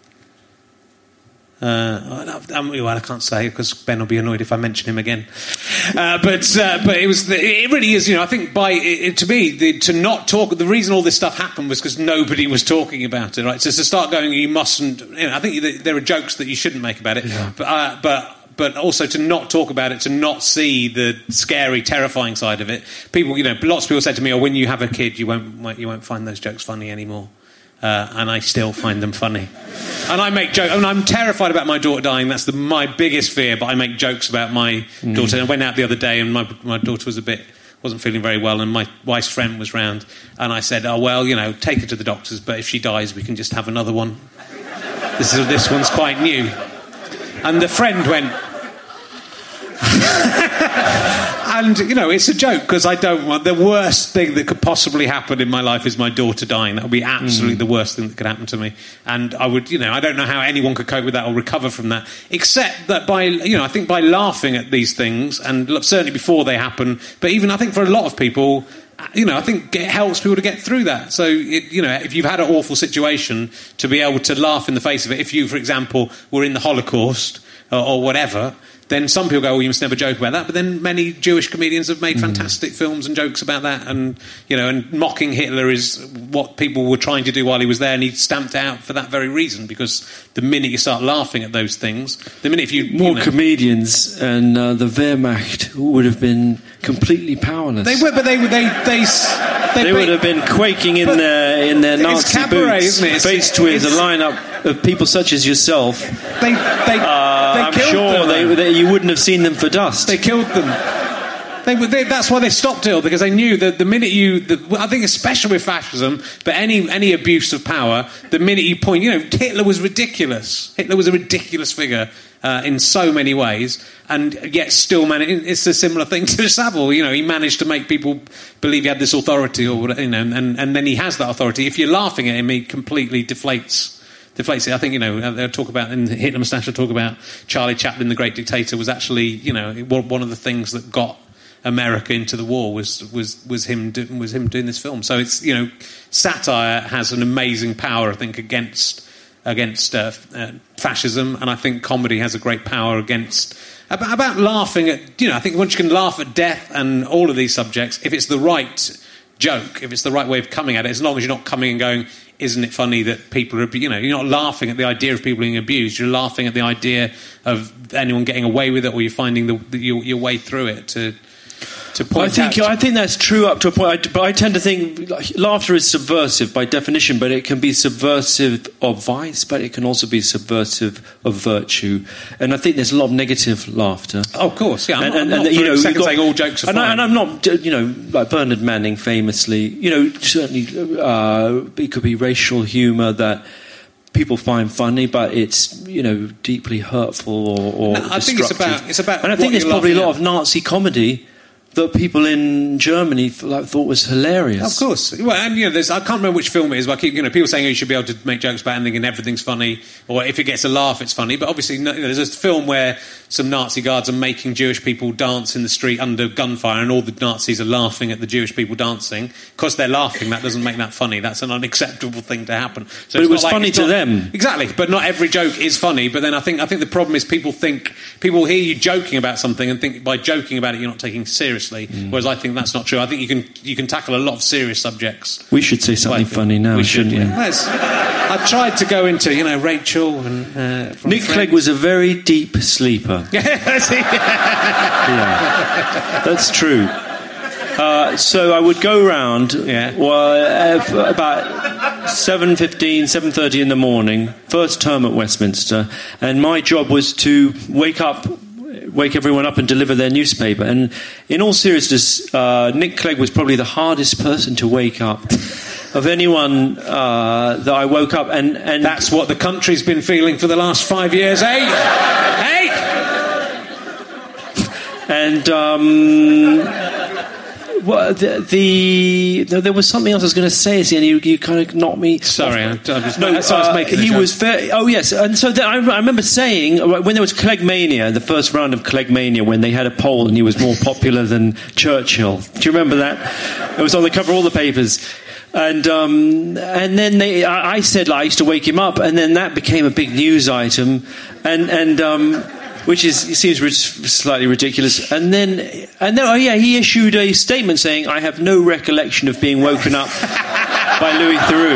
Uh, I, well, I can't say because Ben will be annoyed if I mention him again. Uh, but uh, but it was the, it really is. You know, I think by it, to me the, to not talk. The reason all this stuff happened was because nobody was talking about it. Right, so to start going, you mustn't. You know, I think there are jokes that you shouldn't make about it. Yeah. But uh, but. But also to not talk about it, to not see the scary, terrifying side of it. People, you know, lots of people said to me, "Oh, when you have a kid, you won't, you won't find those jokes funny anymore." Uh, and I still find them funny. And I make jokes. I mean, I'm terrified about my daughter dying. That's the, my biggest fear. But I make jokes about my mm. daughter. And I went out the other day, and my my daughter was a bit wasn't feeling very well, and my wife's friend was round, and I said, "Oh well, you know, take her to the doctors. But if she dies, we can just have another one. This is this one's quite new." And the friend went. And, you know, it's a joke because I don't want... The worst thing that could possibly happen in my life is my daughter dying. That would be absolutely mm. the worst thing that could happen to me. And I would, you know, I don't know how anyone could cope with that or recover from that, except that by, you know, I think by laughing at these things, and certainly before they happen, but even I think for a lot of people... You know, I think it helps people to get through that. So, it, you know, if you've had an awful situation, to be able to laugh in the face of it. If you, for example, were in the Holocaust or, or whatever, then some people go, "Oh, you must never joke about that." But then many Jewish comedians have made mm. fantastic films and jokes about that. And, you know, and mocking Hitler is what people were trying to do while he was there, and he stamped out for that very reason. Because the minute you start laughing at those things, the minute if you... More you know, comedians and uh, the Wehrmacht would have been completely powerless. They were, but they they they they, they would have been quaking in their in their Nazi cabaret, boots, isn't it? It's, faced with a lineup of people such as yourself. They, they, uh, they I'm killed sure them. they, they, you wouldn't have seen them for dust. They killed them. They, they, that's why they stopped it all, because they knew that the minute you, the, I think especially with fascism, but any any abuse of power, the minute you point, you know, Hitler was ridiculous. Hitler was a ridiculous figure uh, in so many ways, and yet still managed. It's a similar thing to Savile. You know, he managed to make people believe he had this authority, or whatever, you know, and and then he has that authority. If you're laughing at him, he completely deflates. Deflates it. I think, you know, they'll talk about, in Hitler Moustache, will talk about Charlie Chaplin, the great dictator, was actually, you know, one of the things that got America into the war was was was him do, was him doing this film. So it's, you know, satire has an amazing power, I think, against against uh, uh, fascism, and I think comedy has a great power against about, about laughing at, you know, I think once you can laugh at death and all of these subjects, if it's the right joke, if it's the right way of coming at it, as long as you're not coming and going, isn't it funny that people are, you know, you're not laughing at the idea of people being abused, you're laughing at the idea of anyone getting away with it, or you're finding the, the, your, your way through it to to point I think out. I think that's true up to a point, I, but I tend to think like, laughter is subversive by definition, but it can be subversive of vice, but it can also be subversive of virtue. And I think there's a lot of negative laughter. Oh, of course, yeah. I'm and, not, and, I'm and not you for know, a second got, saying all jokes are and, fine. I, and I'm not, you know, like Bernard Manning famously, you know, certainly uh, it could be racial humour that people find funny, but it's, you know, deeply hurtful or, or no, I think it's about it's about. And I think there's probably a lot at. of Nazi comedy that people in Germany like, thought was hilarious. Of course. Well, and, you know, there's, I can't remember which film it is, but I keep, you know, people saying, oh, you should be able to make jokes about anything and everything's funny, or if it gets a laugh, it's funny. But obviously, no, you know, there's a film where some Nazi guards are making Jewish people dance in the street under gunfire, and all the Nazis are laughing at the Jewish people dancing. Because they're laughing, that doesn't make that funny. That's an unacceptable thing to happen. So but it was like, funny to not, them. Exactly. But not every joke is funny. But then I think I think the problem is people think, people hear you joking about something and think by joking about it you're not taking it seriously. Mm. Whereas I think that's not true. I think you can you can tackle a lot of serious subjects. We should say something funny now, we shouldn't should, we? Yeah. I tried to go into, you know, Rachel and uh, from Nick Friends. Clegg was a very deep sleeper. Yeah, that's true. Uh, so I would go round yeah. well, uh, about seven fifteen, seven thirty in the morning, first term at Westminster, and my job was to wake up wake everyone up and deliver their newspaper. And in all seriousness, uh, Nick Clegg was probably the hardest person to wake up of anyone uh, that I woke up. And, and that's what the country's been feeling for the last five years, eh? Hey! And um, well, the, the there was something else I was going to say, and you, you kind of knocked me. Sorry, I, I was, no, so I was uh, making. He was very. Oh yes, and so the, I, I remember saying when there was Cleggmania, the first round of Cleggmania, when they had a poll and he was more popular than Churchill. Do you remember that? It was on the cover of all the papers. And um, and then they, I, I said like, I used to wake him up, and then that became a big news item, and and um, which is it seems ri- slightly ridiculous. And then and then oh yeah, he issued a statement saying, "I have no recollection of being woken up by Louis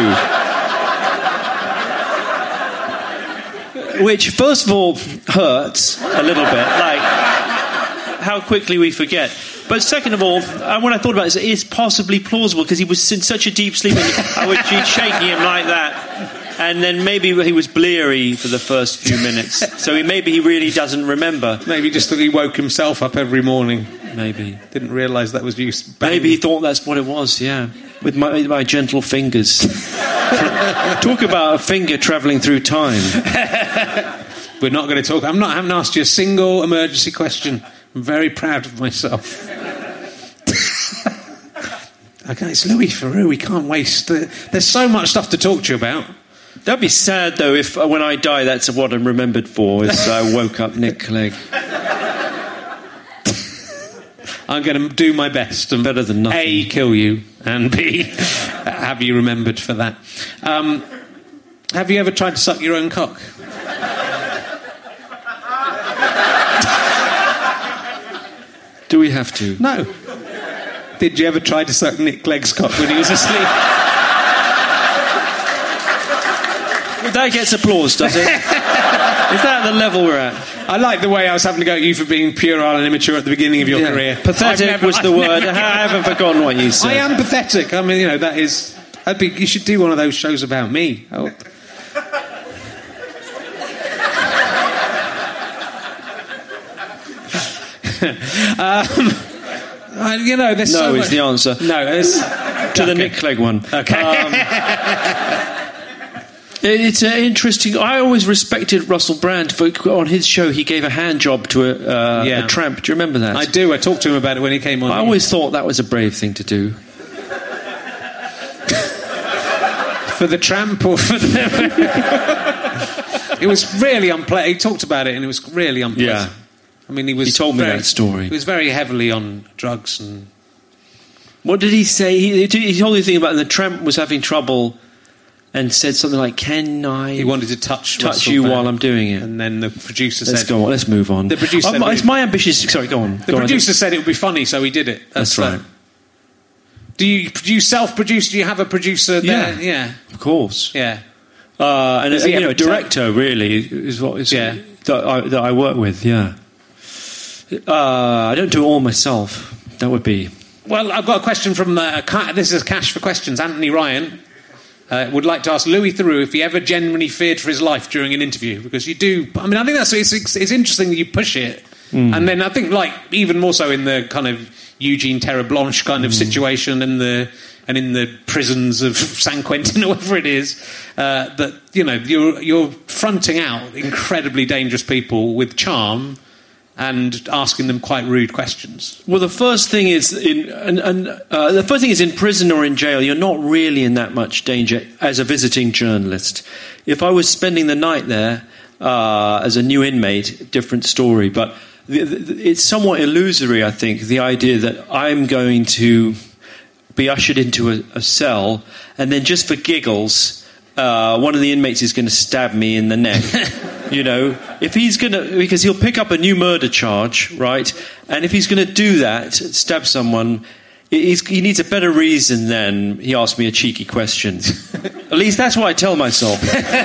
Theroux," which first of all hurts a little bit, like how quickly we forget. But second of all, when I thought about it, it's possibly plausible because he was in such a deep sleep and I was shaking him like that. And then maybe he was bleary for the first few minutes. So he, maybe he really doesn't remember. Maybe just that he woke himself up every morning. Maybe. Didn't realise that was you. Maybe he thought that's what it was, yeah. With my, with my gentle fingers. Talk about a finger travelling through time. We're not going to talk. I'm not, I haven't asked you a single emergency question. I'm very proud of myself. Okay, it's Louis Theroux. We can't waste. The, there's so much stuff to talk to you about. That'd be sad, though, if uh, when I die, that's what I'm remembered for. Is I woke up Nick Clegg. I'm going to do my best and better than nothing. A, kill you, and B, have you remembered for that. Um, have you ever tried to suck your own cock? Do we have to? No. Did you ever try to suck Nick Clegg's cock when he was asleep? That gets applause, does it? Is that the level we're at? I like the way I was having to go at you for being puerile and immature at the beginning of your yeah. career. Pathetic never, was the I've word. never... I haven't forgotten what you said. I am pathetic. I mean, you know, that is... I'd be, you should do one of those shows about me. Oh. um, Uh, you know, there's no so is much... the answer. No, it's... to the Nick Clegg one. Okay. Um, it's uh, interesting. I always respected Russell Brand. For, on his show, he gave a hand job to a, uh, Yeah. a tramp. Do you remember that? I do. I talked to him about it when he came on. I always thought that was a brave thing to do. For the tramp or for the... It was really unpleasant. He talked about it and it was really unpleasant. Yeah. I mean, he was... He told me very, that story. He was very heavily on drugs and... What did he say? He, he told me the thing about the tramp was having trouble and said something like, "Can I He wanted to touch touch Russell you Brand. while I'm doing it?" And then the producer Let's said... go on. Let's move on. The producer Uh, said my, we- it's my ambition. Sorry, go on. The Go on. producer said it would be funny, so he did it. That's uh, right. do you do you self-produce? Do you have a producer there? Yeah. Yeah. Of course. Yeah. Uh, and Does uh, he you know, ever a director really is what is Yeah. that, I, that I work with. Yeah. Uh, I don't do it all myself. That would be. Well, I've got a question from... Uh, Ca- this is Cash for Questions. Anthony Ryan uh, would like to ask Louis Theroux if he ever genuinely feared for his life during an interview. Because you do... I mean, I think that's... It's, it's, it's interesting that you push it. Mm. And then I think, like, even more so in the kind of Eugene Terre Blanche kind of mm. situation and the... and in the prisons of San Quentin or whatever it is, uh, that, you know, you're, you're fronting out incredibly dangerous people with charm and asking them quite rude questions. Well, the first thing is in and, and uh, the first thing is in prison or in jail, you're not really in that much danger as a visiting journalist. If I was spending the night there uh, as a new inmate, different story. But the, the, it's somewhat illusory, I think, the idea that I'm going to be ushered into a, a cell and then just for giggles, uh, one of the inmates is going to stab me in the neck. You know, if he's going to, because he'll pick up a new murder charge, right? And if he's going to do that, stab someone, he's, he needs a better reason than he asked me a cheeky question. At least that's what I tell myself.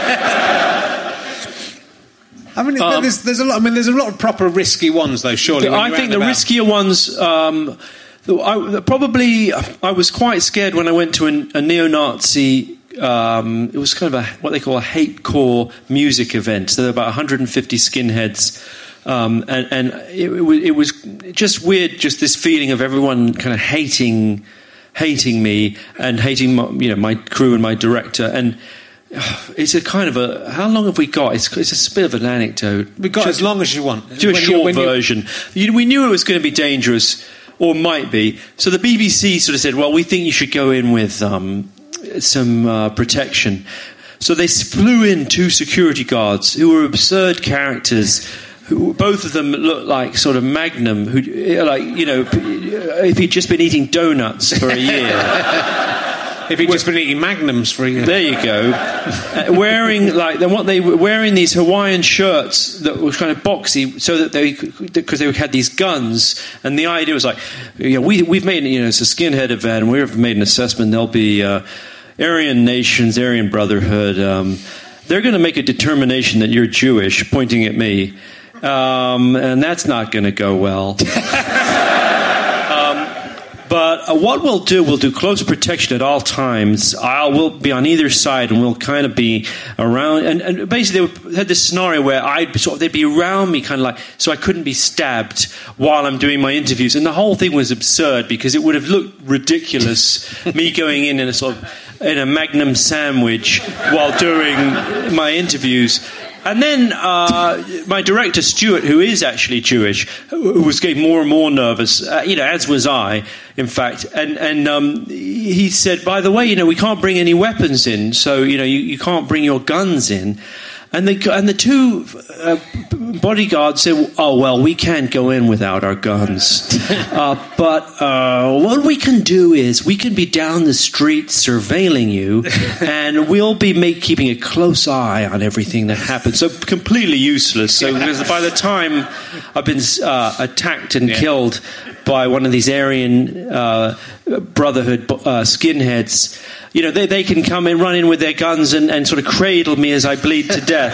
I mean, Um, there's, there's a lot. I mean, there's a lot of proper risky ones, though. Surely, when I you're think out the and about. riskier ones. Um, I, probably, I was quite scared when I went to an, a neo-Nazi. Um, it was kind of a what they call a hate core music event. So there were about one hundred fifty skinheads, um, and, and it, it, was, it was just weird. Just this feeling of everyone kind of hating, hating me and hating my, you know, my crew and my director. And it's a kind of a. How long have we got? It's, it's a bit of an anecdote. We've got just, as long as you want. Do a When you- short when you- version. You, we knew it was going to be dangerous, or might be. So the B B C sort of said, "Well, we think you should go in with um, some uh, protection." So they flew in two security guards who were absurd characters. Who, both of them looked like sort of Magnum, who, like you know, if he'd just been eating donuts for a year. If he'd just been eating Magnums for a year. There you go. Uh, wearing like then what they were wearing these Hawaiian shirts that were kind of boxy, so that they because they had these guns, and the idea was like, you know, we we've made you know it's a skinhead event, and we've made an assessment. There'll be uh, Aryan nations, Aryan Brotherhood. Um, they're going to make a determination that you're Jewish, pointing at me, um, and that's not going to go well. But uh, what we'll do, we'll do close protection at all times. I will be on either side, and we'll kind of be around. And, and basically, they had this scenario where I'd sort of, they'd be around me, kind of like, so I couldn't be stabbed while I'm doing my interviews. And the whole thing was absurd because it would have looked ridiculous, me going in in a sort of in a Magnum sandwich while doing my interviews. And then uh, my director, Stuart, who is actually Jewish, who was getting more and more nervous, uh, you know, as was I, in fact. And, and um, he said, by the way, you know, we can't bring any weapons in, so, you know, you, you can't bring your guns in. And the, and the two uh, bodyguards said, oh, well, we can't go in without our guns. uh, but uh, what we can do is we can be down the street surveilling you, and we'll be make, keeping a close eye on everything that happens. So completely useless. So because by the time I've been uh, attacked and yeah. killed by one of these Aryan uh, Brotherhood uh, skinheads, you know, they, they can come in, run in with their guns and, and sort of cradle me as I bleed to death.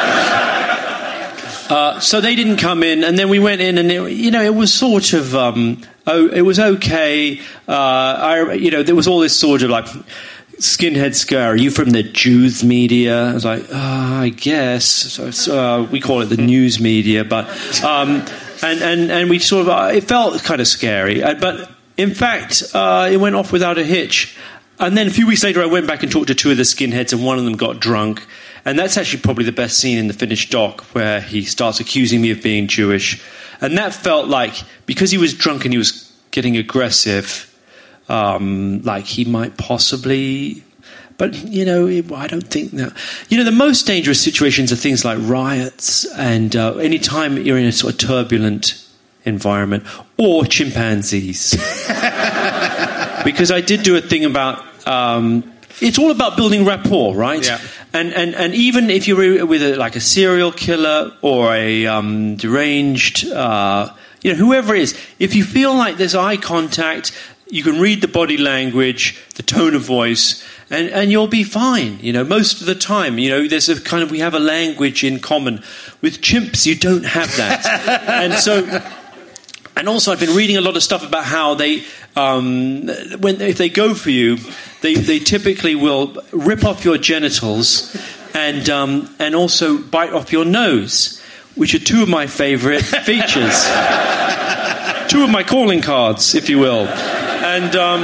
uh, so they didn't come in, and then we went in, and it, you know, it was sort of, um, oh, it was okay. Uh, I, you know, there was all this sort of like skinhead scare. Are you from the Jews media? I was like, oh, I guess. So, so uh, we call it the news media, but. Um, and and and we sort of uh, it felt kind of scary, uh, but in fact, uh, it went off without a hitch. And then a few weeks later, I went back and talked to two of the skinheads, and one of them got drunk. And that's actually probably the best scene in the finished doc, where he starts accusing me of being Jewish. And that felt like, because he was drunk and he was getting aggressive, um, like he might possibly... But, you know, I don't think that... You know, the most dangerous situations are things like riots and uh, any time you're in a sort of turbulent environment, or chimpanzees. Because I did do a thing about... Um, it's all about building rapport, right? Yeah. And, and and even if you're with a, like a serial killer or a um, deranged, uh, you know, whoever it is, if you feel like there's eye contact, you can read the body language, the tone of voice, and, and you'll be fine. You know, most of the time, you know, there's a kind of, we have a language in common. With chimps, you don't have that. And so, and also I've been reading a lot of stuff about how they, um, when if they go for you, they, they typically will rip off your genitals and um, and also bite off your nose, which are two of my favourite features. Two of my calling cards, if you will. And um,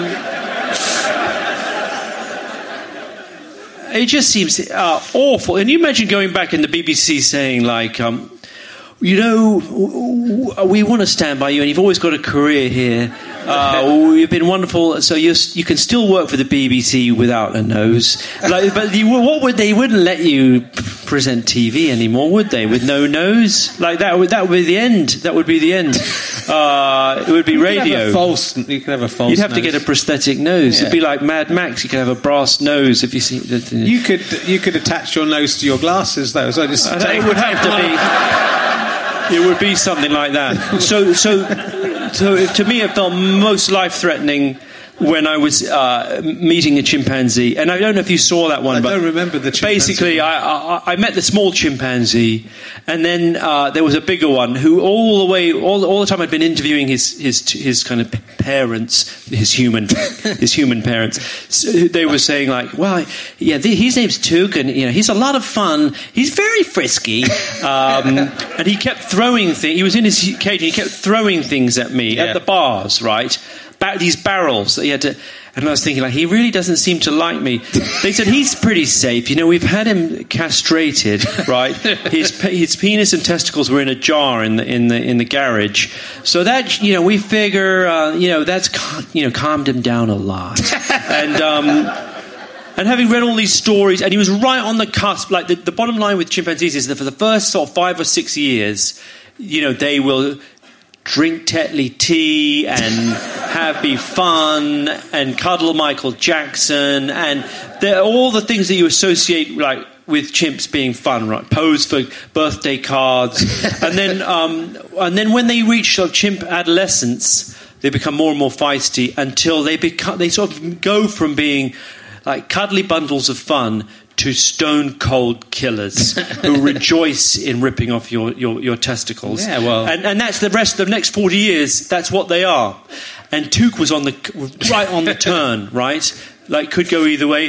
it just seems uh, awful. And you imagine going back in the B B C saying, like, um, you know, we want to stand by you, and you've always got a career here. Uh, you've been wonderful, so you you can still work for the B B C without a nose. Like, but you, what would they wouldn't let you present T V anymore, would they? With no nose, like that would that would be the end. That would be the end. Uh, it would be you radio. Could have a false, you could have a false. You'd have nose. to get a prosthetic nose. Yeah. It'd be like Mad Max. You could have a brass nose if you see. You could you could attach your nose to your glasses, though. So just I it would have to be. It would be something like that. So, so, so to me, it felt most life-threatening when I was uh, meeting a chimpanzee. And I don't know if you saw that one. I but don't remember the chimpanzee. Basically, I, I, I met the small chimpanzee, and then uh, there was a bigger one who all the way, all, all the time I'd been interviewing his, his, his kind of parents, his human, his human parents. So they were saying like, well, yeah, the, his name's Took, and you know, he's a lot of fun. He's very frisky, um, and he kept throwing things. He was in his cage, and he kept throwing things at me yeah. at the bars, right? Back these barrels that he had to, and I was thinking, like, he really doesn't seem to like me. They said he's pretty safe. You know, we've had him castrated, right? His his penis and testicles were in a jar in the in the in the garage. So that, you know, we figure, uh, you know, that's you know calmed him down a lot. And um, and having read all these stories, and he was right on the cusp. Like the, the bottom line with chimpanzees is that for the first sort of five or six years, you know, they will drink Tetley tea and have be fun and cuddle Michael Jackson and all the things that you associate like with chimps being fun, right? Pose for birthday cards, and then um, and then when they reach sort of chimp adolescence, they become more and more feisty until they become they sort of go from being like cuddly bundles of fun to stone-cold killers who rejoice in ripping off your, your, your testicles. Yeah, well... And, and that's the rest of the next forty years, that's what they are. And Took was on the right on the turn, right? Like, could go either way.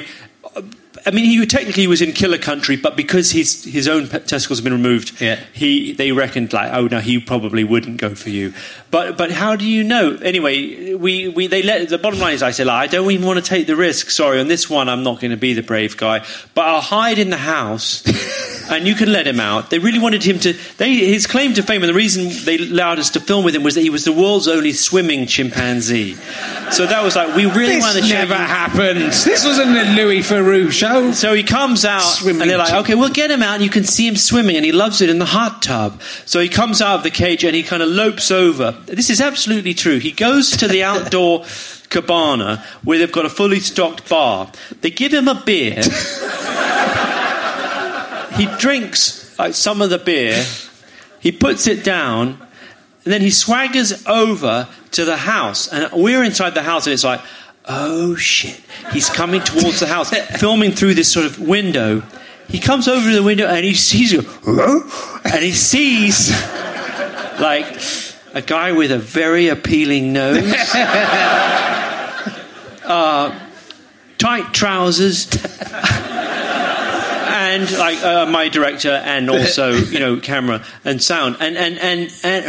I mean, he technically was in killer country, but because his his own testicles have been removed, yeah. he they reckoned like, oh no, he probably wouldn't go for you. But but how do you know? Anyway, we, we they let the bottom line is I said, like, I don't even want to take the risk. Sorry, on this one, I'm not going to be the brave guy, but I'll hide in the house, and you can let him out. They really wanted him to. They his claim to fame, and the reason they allowed us to film with him was that he was the world's only swimming chimpanzee. So that was like, we really this wanted to show never you. happened. This wasn't a Louis Theroux show. So he comes out, Swimming and they're like, chimp. okay, we'll get him out, and you can see him swimming, and he loves it in the hot tub. So he comes out of the cage, and he kind of lopes over. This is absolutely true. He goes to the outdoor cabana, where they've got a fully stocked bar. They give him a beer. He drinks like, some of the beer. He puts it down, and then he swaggers over to the house. And we're inside the house, and it's like, oh shit, he's coming towards the house, filming through this sort of window. He comes over to the window and he sees you, and he sees like a guy with a very appealing nose, uh, tight trousers, and like uh, my director, and also you know camera and sound, and and and and,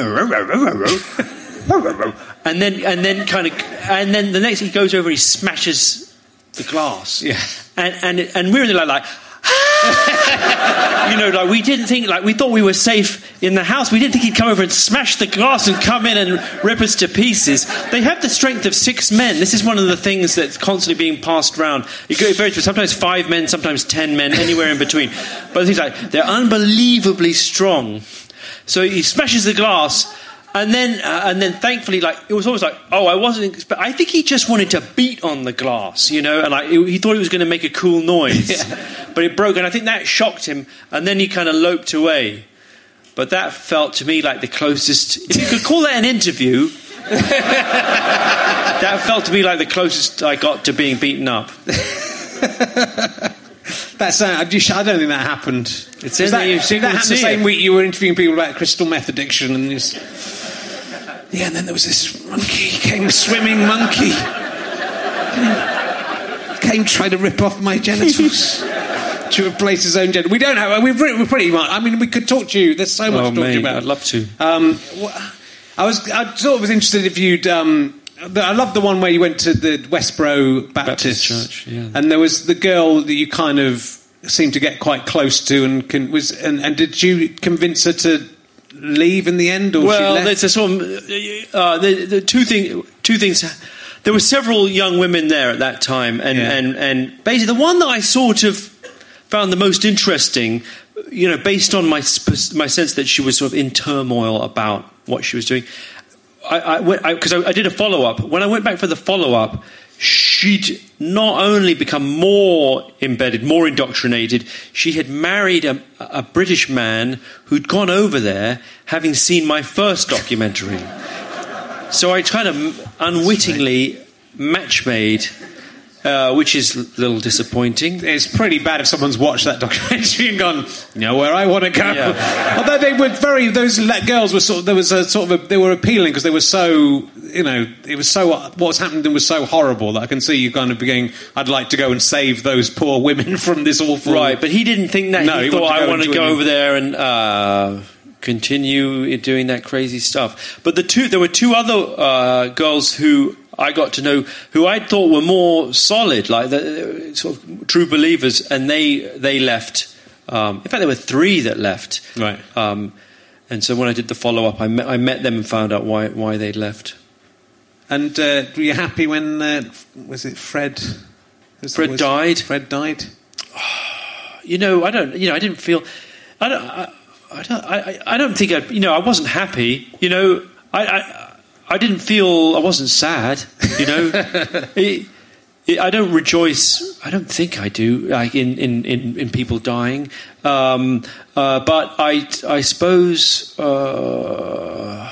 and then and then kind of and then the next he goes over and he smashes the glass, yeah, and and and we're in there like. You know, like we didn't think, like we thought we were safe in the house. We didn't think he'd come over and smash the glass and come in and rip us to pieces. They have the strength of six men. This is one of the things that's constantly being passed around. It varies, sometimes five men, sometimes ten men, anywhere in between. But the thing's like they're unbelievably strong. So he smashes the glass. And then, uh, and then, thankfully, like it was always like, oh, I wasn't. Expe- I think he just wanted to beat on the glass, you know, and like it, he thought it was going to make a cool noise, yeah. But it broke, and I think that shocked him. And then he kind of loped away. But that felt to me like the closest. If you could call that an interview, that felt to me like the closest I got to being beaten up. That's. Uh, I don't think that happened. It's in that, you, that happened the same it. week you were interviewing people about crystal meth addiction, and just, yeah, and then there was this monkey came, swimming monkey, came, came trying to rip off my genitals to replace his own genitals. We don't have. We've we're pretty much. I mean, we could talk to you. There's so much oh, to talk to you mate, about. I'd love to. Um, I was. I sort of was interested if you'd. Um, I love the one where you went to the Westboro Baptist, Baptist Church, yeah. And there was the girl that you kind of seemed to get quite close to, and can, was. And, and did you convince her to leave in the end, or well, she left? there's a sort of uh, the, the two thing, two things. There were several young women there at that time, and yeah. and and basically the one that I sort of found the most interesting, you know, based on my my sense that she was sort of in turmoil about what she was doing. I because I, I, I did a follow-up. When I went back for the follow-up, she'd not only become more embedded, more indoctrinated, she had married a, a British man who'd gone over there having seen my first documentary. So I kind of unwittingly match-made, uh, which is a little disappointing. It's pretty bad if someone's watched that documentary and gone, you know where I want to go. Yeah. Although they were very, those girls were sort of, there was a sort of, a, they were appealing because they were so, you know, it was so, what's happened to them was so horrible that I can see you kind of being, I'd like to go and save those poor women from this awful... Right, but he didn't think that. No, he, he thought, I want to go him. over there and... Uh, continue doing that crazy stuff. But the two, there were two other uh, girls who I got to know who I thought were more solid, like the, sort of true believers, and they they left. Um, in fact, there were three that left. Right. Um, and so when I did the follow up, I met I met them and found out why why they'd left. And uh, were you happy when uh, was it Fred? Was, Fred was, died. Fred died. You know, I don't. You know, I didn't feel. I don't. I, I don't. I, I don't think I. You know, I wasn't happy. You know, I. I, I didn't feel. I wasn't sad. You know, it, it, I don't rejoice. I don't think I do. Like in in, in, in people dying. Um, uh, but I. I suppose. Uh,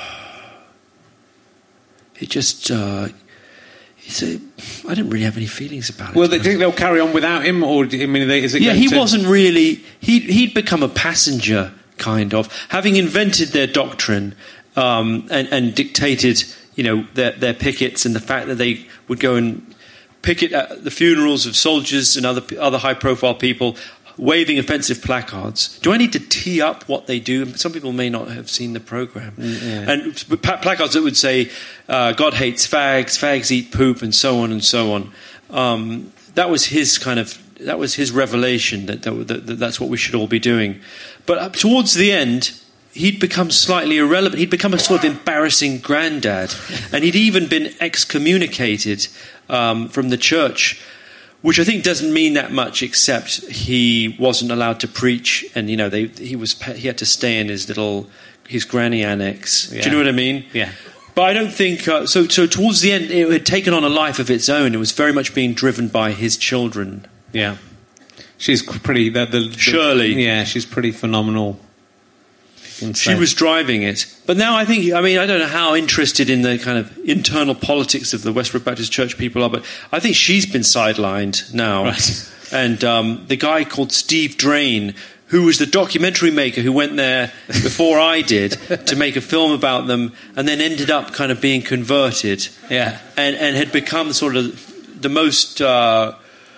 it just. Uh, It's a, I didn't really have any feelings about it. Well, do you think they'll carry on without him, or I mean, is it? Yeah, going he to... wasn't really. He he'd become a passenger, kind of, having invented their doctrine um, and, and dictated, you know, their their pickets and the fact that they would go and picket at the funerals of soldiers and other other high profile people, waving offensive placards. Do I need to tee up what they do? Some people may not have seen the program. Yeah. And pla- placards that would say, uh, God hates fags, fags eat poop, and so on and so on. Um, that was his kind of, that was his revelation, that, that, that that's what we should all be doing. But up towards the end, he'd become slightly irrelevant. He'd become a sort of embarrassing granddad. And he'd even been excommunicated um, from the church, which I think doesn't mean that much, except he wasn't allowed to preach, and you know they, he was he had to stay in his little his granny annex. Yeah. Do you know what I mean? Yeah. But I don't think uh, so. So towards the end, it had taken on a life of its own. It was very much being driven by his children. Yeah, she's pretty. The, the, the, Shirley. Yeah, she's pretty phenomenal. She was driving it. But now I think, I mean, I don't know how interested in the kind of internal politics of the Westboro Baptist Church people are, but I think she's been sidelined now. Right. And um, the guy called Steve Drain, who was the documentary maker who went there before I did to make a film about them, and then ended up kind of being converted. Yeah. And, and had become sort of the most... Uh,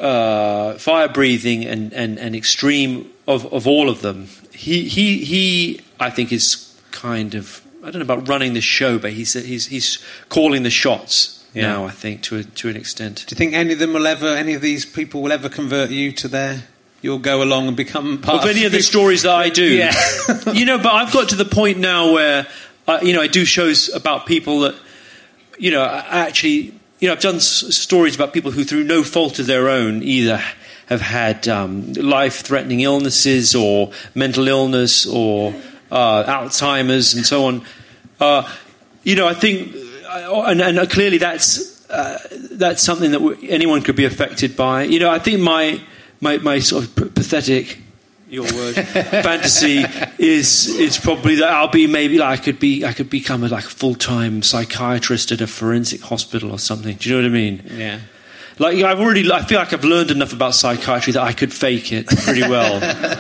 uh, fire-breathing and, and, and extreme of, of all of them. He, he, he, I think, is kind of, I don't know about running the show, but he's he's he's calling the shots yeah. now, I think, to a, to an extent. Do you think any of them will ever, any of these people will ever convert you to their, you'll go along and become part of any of the stories that I do? Yeah. You know, but I've got to the point now where, uh, you know, I do shows about people that, you know, actually, you know, I've done s- stories about people who, through no fault of their own, either have had um, life-threatening illnesses or mental illness or uh, Alzheimer's and so on. Uh, you know, I think, uh, and, and clearly that's uh, that's something that w- anyone could be affected by. You know, I think my my, my sort of p- pathetic, your word, fantasy is is probably that I'll be maybe like I could be I could become a, like a full-time psychiatrist at a forensic hospital or something. Do you know what I mean? Yeah. Like I've already, I feel like I've learned enough about psychiatry that I could fake it pretty well.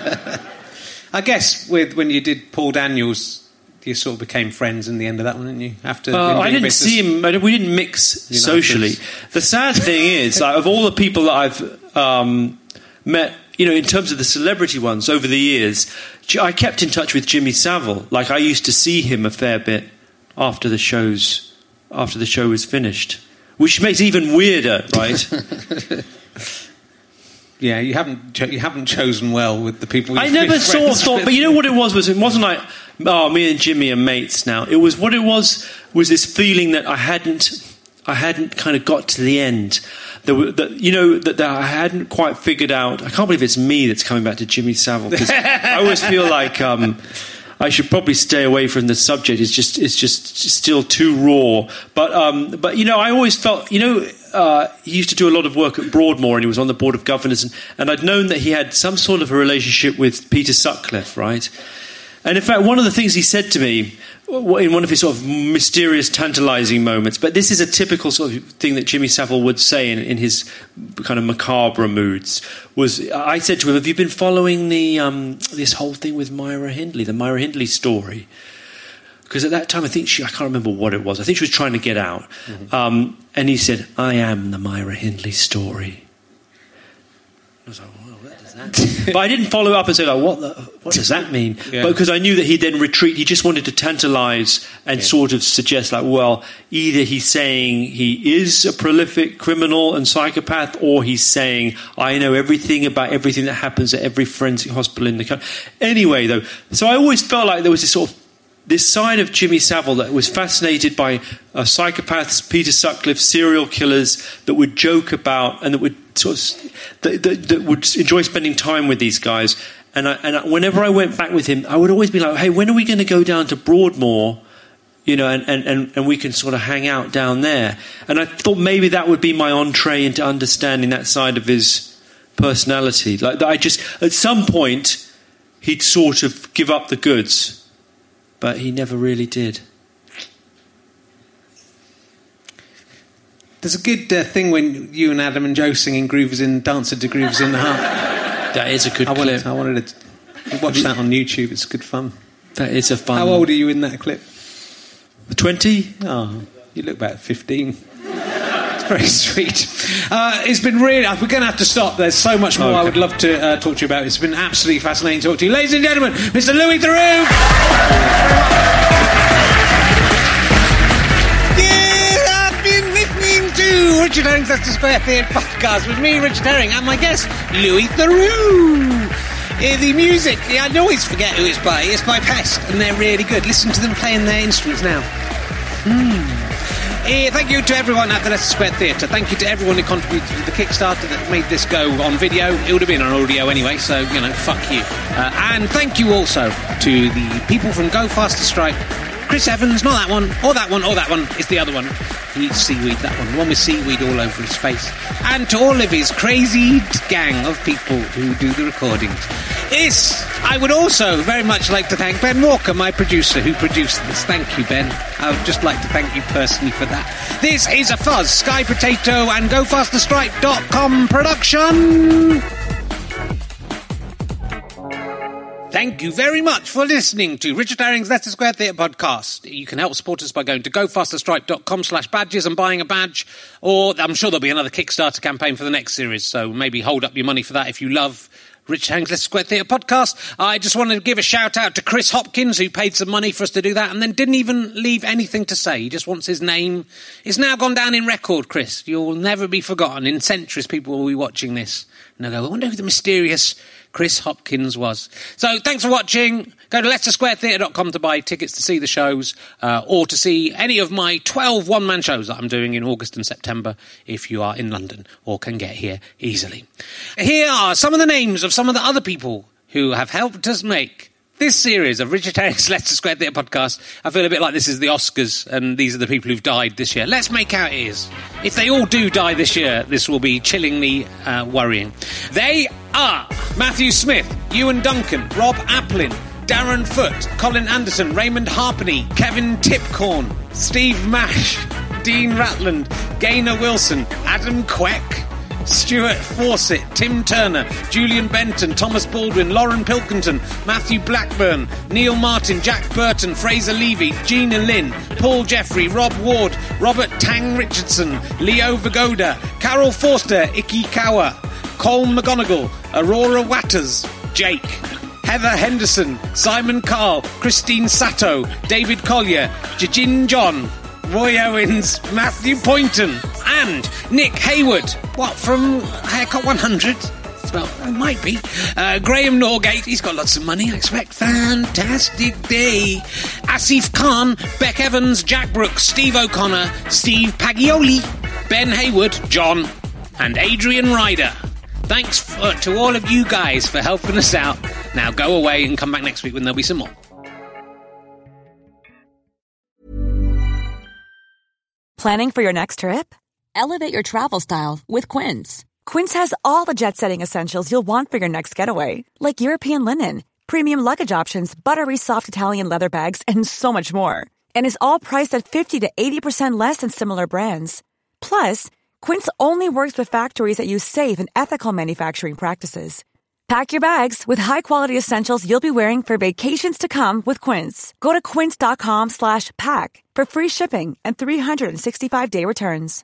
I guess with when you did Paul Daniels, you sort of became friends in the end of that one, didn't you? After uh, I didn't see him. I, we didn't mix United. Socially. The sad thing is, like, of all the people that I've um, met, you know, in terms of the celebrity ones over the years, I kept in touch with Jimmy Savile. Like I used to see him a fair bit after the shows, after the show was finished. Which makes it even weirder, right? Yeah, you haven't cho- you haven't chosen well with the people. I never sort of thought, but you know what it was? Was it wasn't like, oh, me and Jimmy are mates now. It was what it was was this feeling that I hadn't, I hadn't kind of got to the end. That, that you know that, that I hadn't quite figured out. I can't believe it's me that's coming back to Jimmy Savile because I always feel like. Um, I should probably stay away from the subject. It's just, it's just still too raw. But, um, but you know, I always felt, you know, uh, he used to do a lot of work at Broadmoor, and he was on the board of governors, and, and I'd known that he had some sort of a relationship with Peter Sutcliffe, right? And in fact, one of the things he said to me in one of his sort of mysterious, tantalising moments, but this is a typical sort of thing that Jimmy Savile would say in, in his kind of macabre moods, was I said to him, have you been following the um, this whole thing with Myra Hindley, the Myra Hindley story? Because at that time, I think she, I can't remember what it was. I think she was trying to get out. Mm-hmm. Um, and he said, I am the Myra Hindley story. I was like, well, what does that mean? But I didn't follow up and say, like, what the, what does that mean? Yeah. But because I knew that he'd then retreat. He just wanted to tantalise and yeah. sort of suggest, like, well, either he's saying he is a prolific criminal and psychopath, or he's saying, I know everything about everything that happens at every forensic hospital in the country. Anyway, though, so I always felt like there was this sort of this side of Jimmy Savile that was fascinated by uh, psychopaths, Peter Sutcliffe, serial killers that would joke about and that would sort of that, that, that would enjoy spending time with these guys. And, I, and I, whenever I went back with him, I would always be like, "Hey, when are we going to go down to Broadmoor? You know, and, and, and, and we can sort of hang out down there." And I thought maybe that would be my entree into understanding that side of his personality. Like that, I just at some point he'd sort of give up the goods. But he never really did. There's a good uh, thing when you and Adam and Joe singing Grooves in, Dancer to Grooves in the Heart. That is a good I clip. Wanted, I wanted to watch that on YouTube. It's good fun. That is a fun... How old are you in that clip? twenty? Oh, you look about fifteen. It's very sweet. Uh, it's been really... We're going to have to stop. There's so much more okay. I would love to uh, talk to you about. It's been absolutely fascinating to talk to you. Ladies and gentlemen, Mister Louis Theroux! Yeah, I've been listening to Richard Herring's Leicester Square Theatre podcast with me, Richard Herring, and my guest, Louis Theroux. Uh, the music, I always forget who it's by. It's by Pest, and they're really good. Listen to them playing their instruments now. Hmm. Uh, thank you to everyone at the Leicester Square Theatre. Thank you to everyone who contributed to the Kickstarter that made this go on video. It would have been on audio anyway, so, you know, fuck you. Uh, and thank you also to the people from Go Faster Stripe. Chris Evans, not that one, or that one, or that one. It's the other one. He's seaweed, that one. The one with seaweed all over his face. And to all of his crazy gang of people who do the recordings. Yes, I would also very much like to thank Ben Walker, my producer, who produced this. Thank you, Ben. I would just like to thank you personally for that. This is a Fuzz, Sky Potato, and Go Faster Stripe dot com production. Thank you very much for listening to Richard Herring's Leicester Square Theatre podcast. You can help support us by going to gofasterstripe.com slash badges and buying a badge, or I'm sure there'll be another Kickstarter campaign for the next series, so maybe hold up your money for that if you love Richard Herring's Leicester Square Theatre podcast. I just wanted to give a shout out to Chris Hopkins, who paid some money for us to do that and then didn't even leave anything to say. He just wants his name. It's now gone down in record, Chris. You'll never be forgotten. In centuries, people will be watching this and they'll go, I wonder who the mysterious Chris Hopkins was. So thanks for watching. Go to leicester square theatre dot com to buy tickets to see the shows, uh, or to see any of my twelve one-man shows that I'm doing in August and September if you are in London or can get here easily. Here are some of the names of some of the other people who have helped us make this series of Richard Herring's Leicester Square Theatre podcast. I feel a bit like this is the Oscars and these are the people who've died this year. Let's make out it is. If they all do die this year, this will be chillingly uh, worrying. They are Matthew Smith, Ewan Duncan, Rob Applin, Darren Foote, Colin Anderson, Raymond Harpenny, Kevin Tipcorn, Steve Mash, Dean Ratland, Gaynor Wilson, Adam Queck, Stuart Fawcett, Tim Turner, Julian Benton, Thomas Baldwin, Lauren Pilkington, Matthew Blackburn, Neil Martin, Jack Burton, Fraser Levy, Gina Lynn, Paul Jeffrey, Rob Ward, Robert Tang Richardson, Leo Vagoda, Carol Forster, Iki Kawa, Cole McGonigal, Aurora Watters, Jake, Heather Henderson, Simon Carl, Christine Sato, David Collier, Jajin John, Roy Owens, Matthew Poynton, and Nick Hayward. What, from Haircut one hundred? Well, it might be. Uh, Graham Norgate, he's got lots of money, I expect. Fantastic day. Asif Khan, Beck Evans, Jack Brooks, Steve O'Connor, Steve Pagioli, Ben Hayward, John, and Adrian Ryder. Thanks for, to all of you guys for helping us out. Now go away and come back next week when there'll be some more. Planning for your next trip? Elevate your travel style with Quince. Quince has all the jet-setting essentials you'll want for your next getaway, like European linen, premium luggage options, buttery soft Italian leather bags, and so much more. And is all priced at fifty to eighty percent less than similar brands. Plus, Quince only works with factories that use safe and ethical manufacturing practices. Pack your bags with high-quality essentials you'll be wearing for vacations to come with Quince. Go to quince.com slash pack for free shipping and three sixty-five day returns.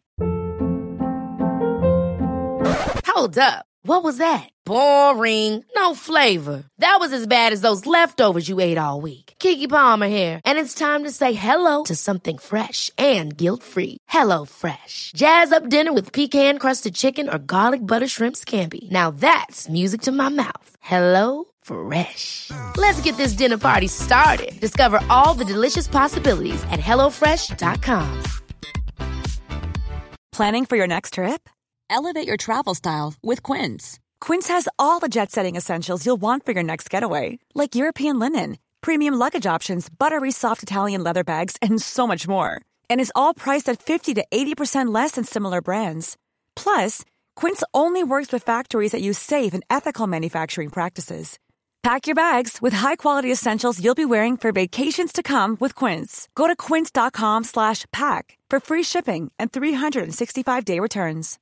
Hold up. What was that? Boring. No flavor. That was as bad as those leftovers you ate all week. Keke Palmer here, and it's time to say hello to something fresh and guilt-free. Hello Fresh. Jazz up dinner with pecan-crusted chicken or garlic butter shrimp scampi. Now that's music to my mouth. Hello Fresh. Let's get this dinner party started. Discover all the delicious possibilities at hello fresh dot com. Planning for your next trip? Elevate your travel style with Quince. Quince has all the jet-setting essentials you'll want for your next getaway, like European linen, premium luggage options, buttery soft Italian leather bags, and so much more. And is all priced at fifty to eighty percent less than similar brands. Plus, Quince only works with factories that use safe and ethical manufacturing practices. Pack your bags with high-quality essentials you'll be wearing for vacations to come with Quince. Go to quince.com slash pack for free shipping and three sixty-five day returns.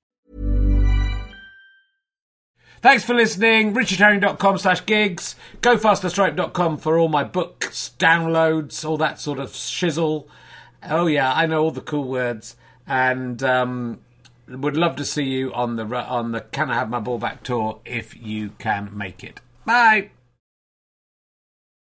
Thanks for listening. richard herring dot com slash gigs. go faster stripe dot com for all my books, downloads, all that sort of shizzle. Oh, yeah, I know all the cool words. And um, would love to see you on the on the Can I Have My Ball Back tour if you can make it. Bye.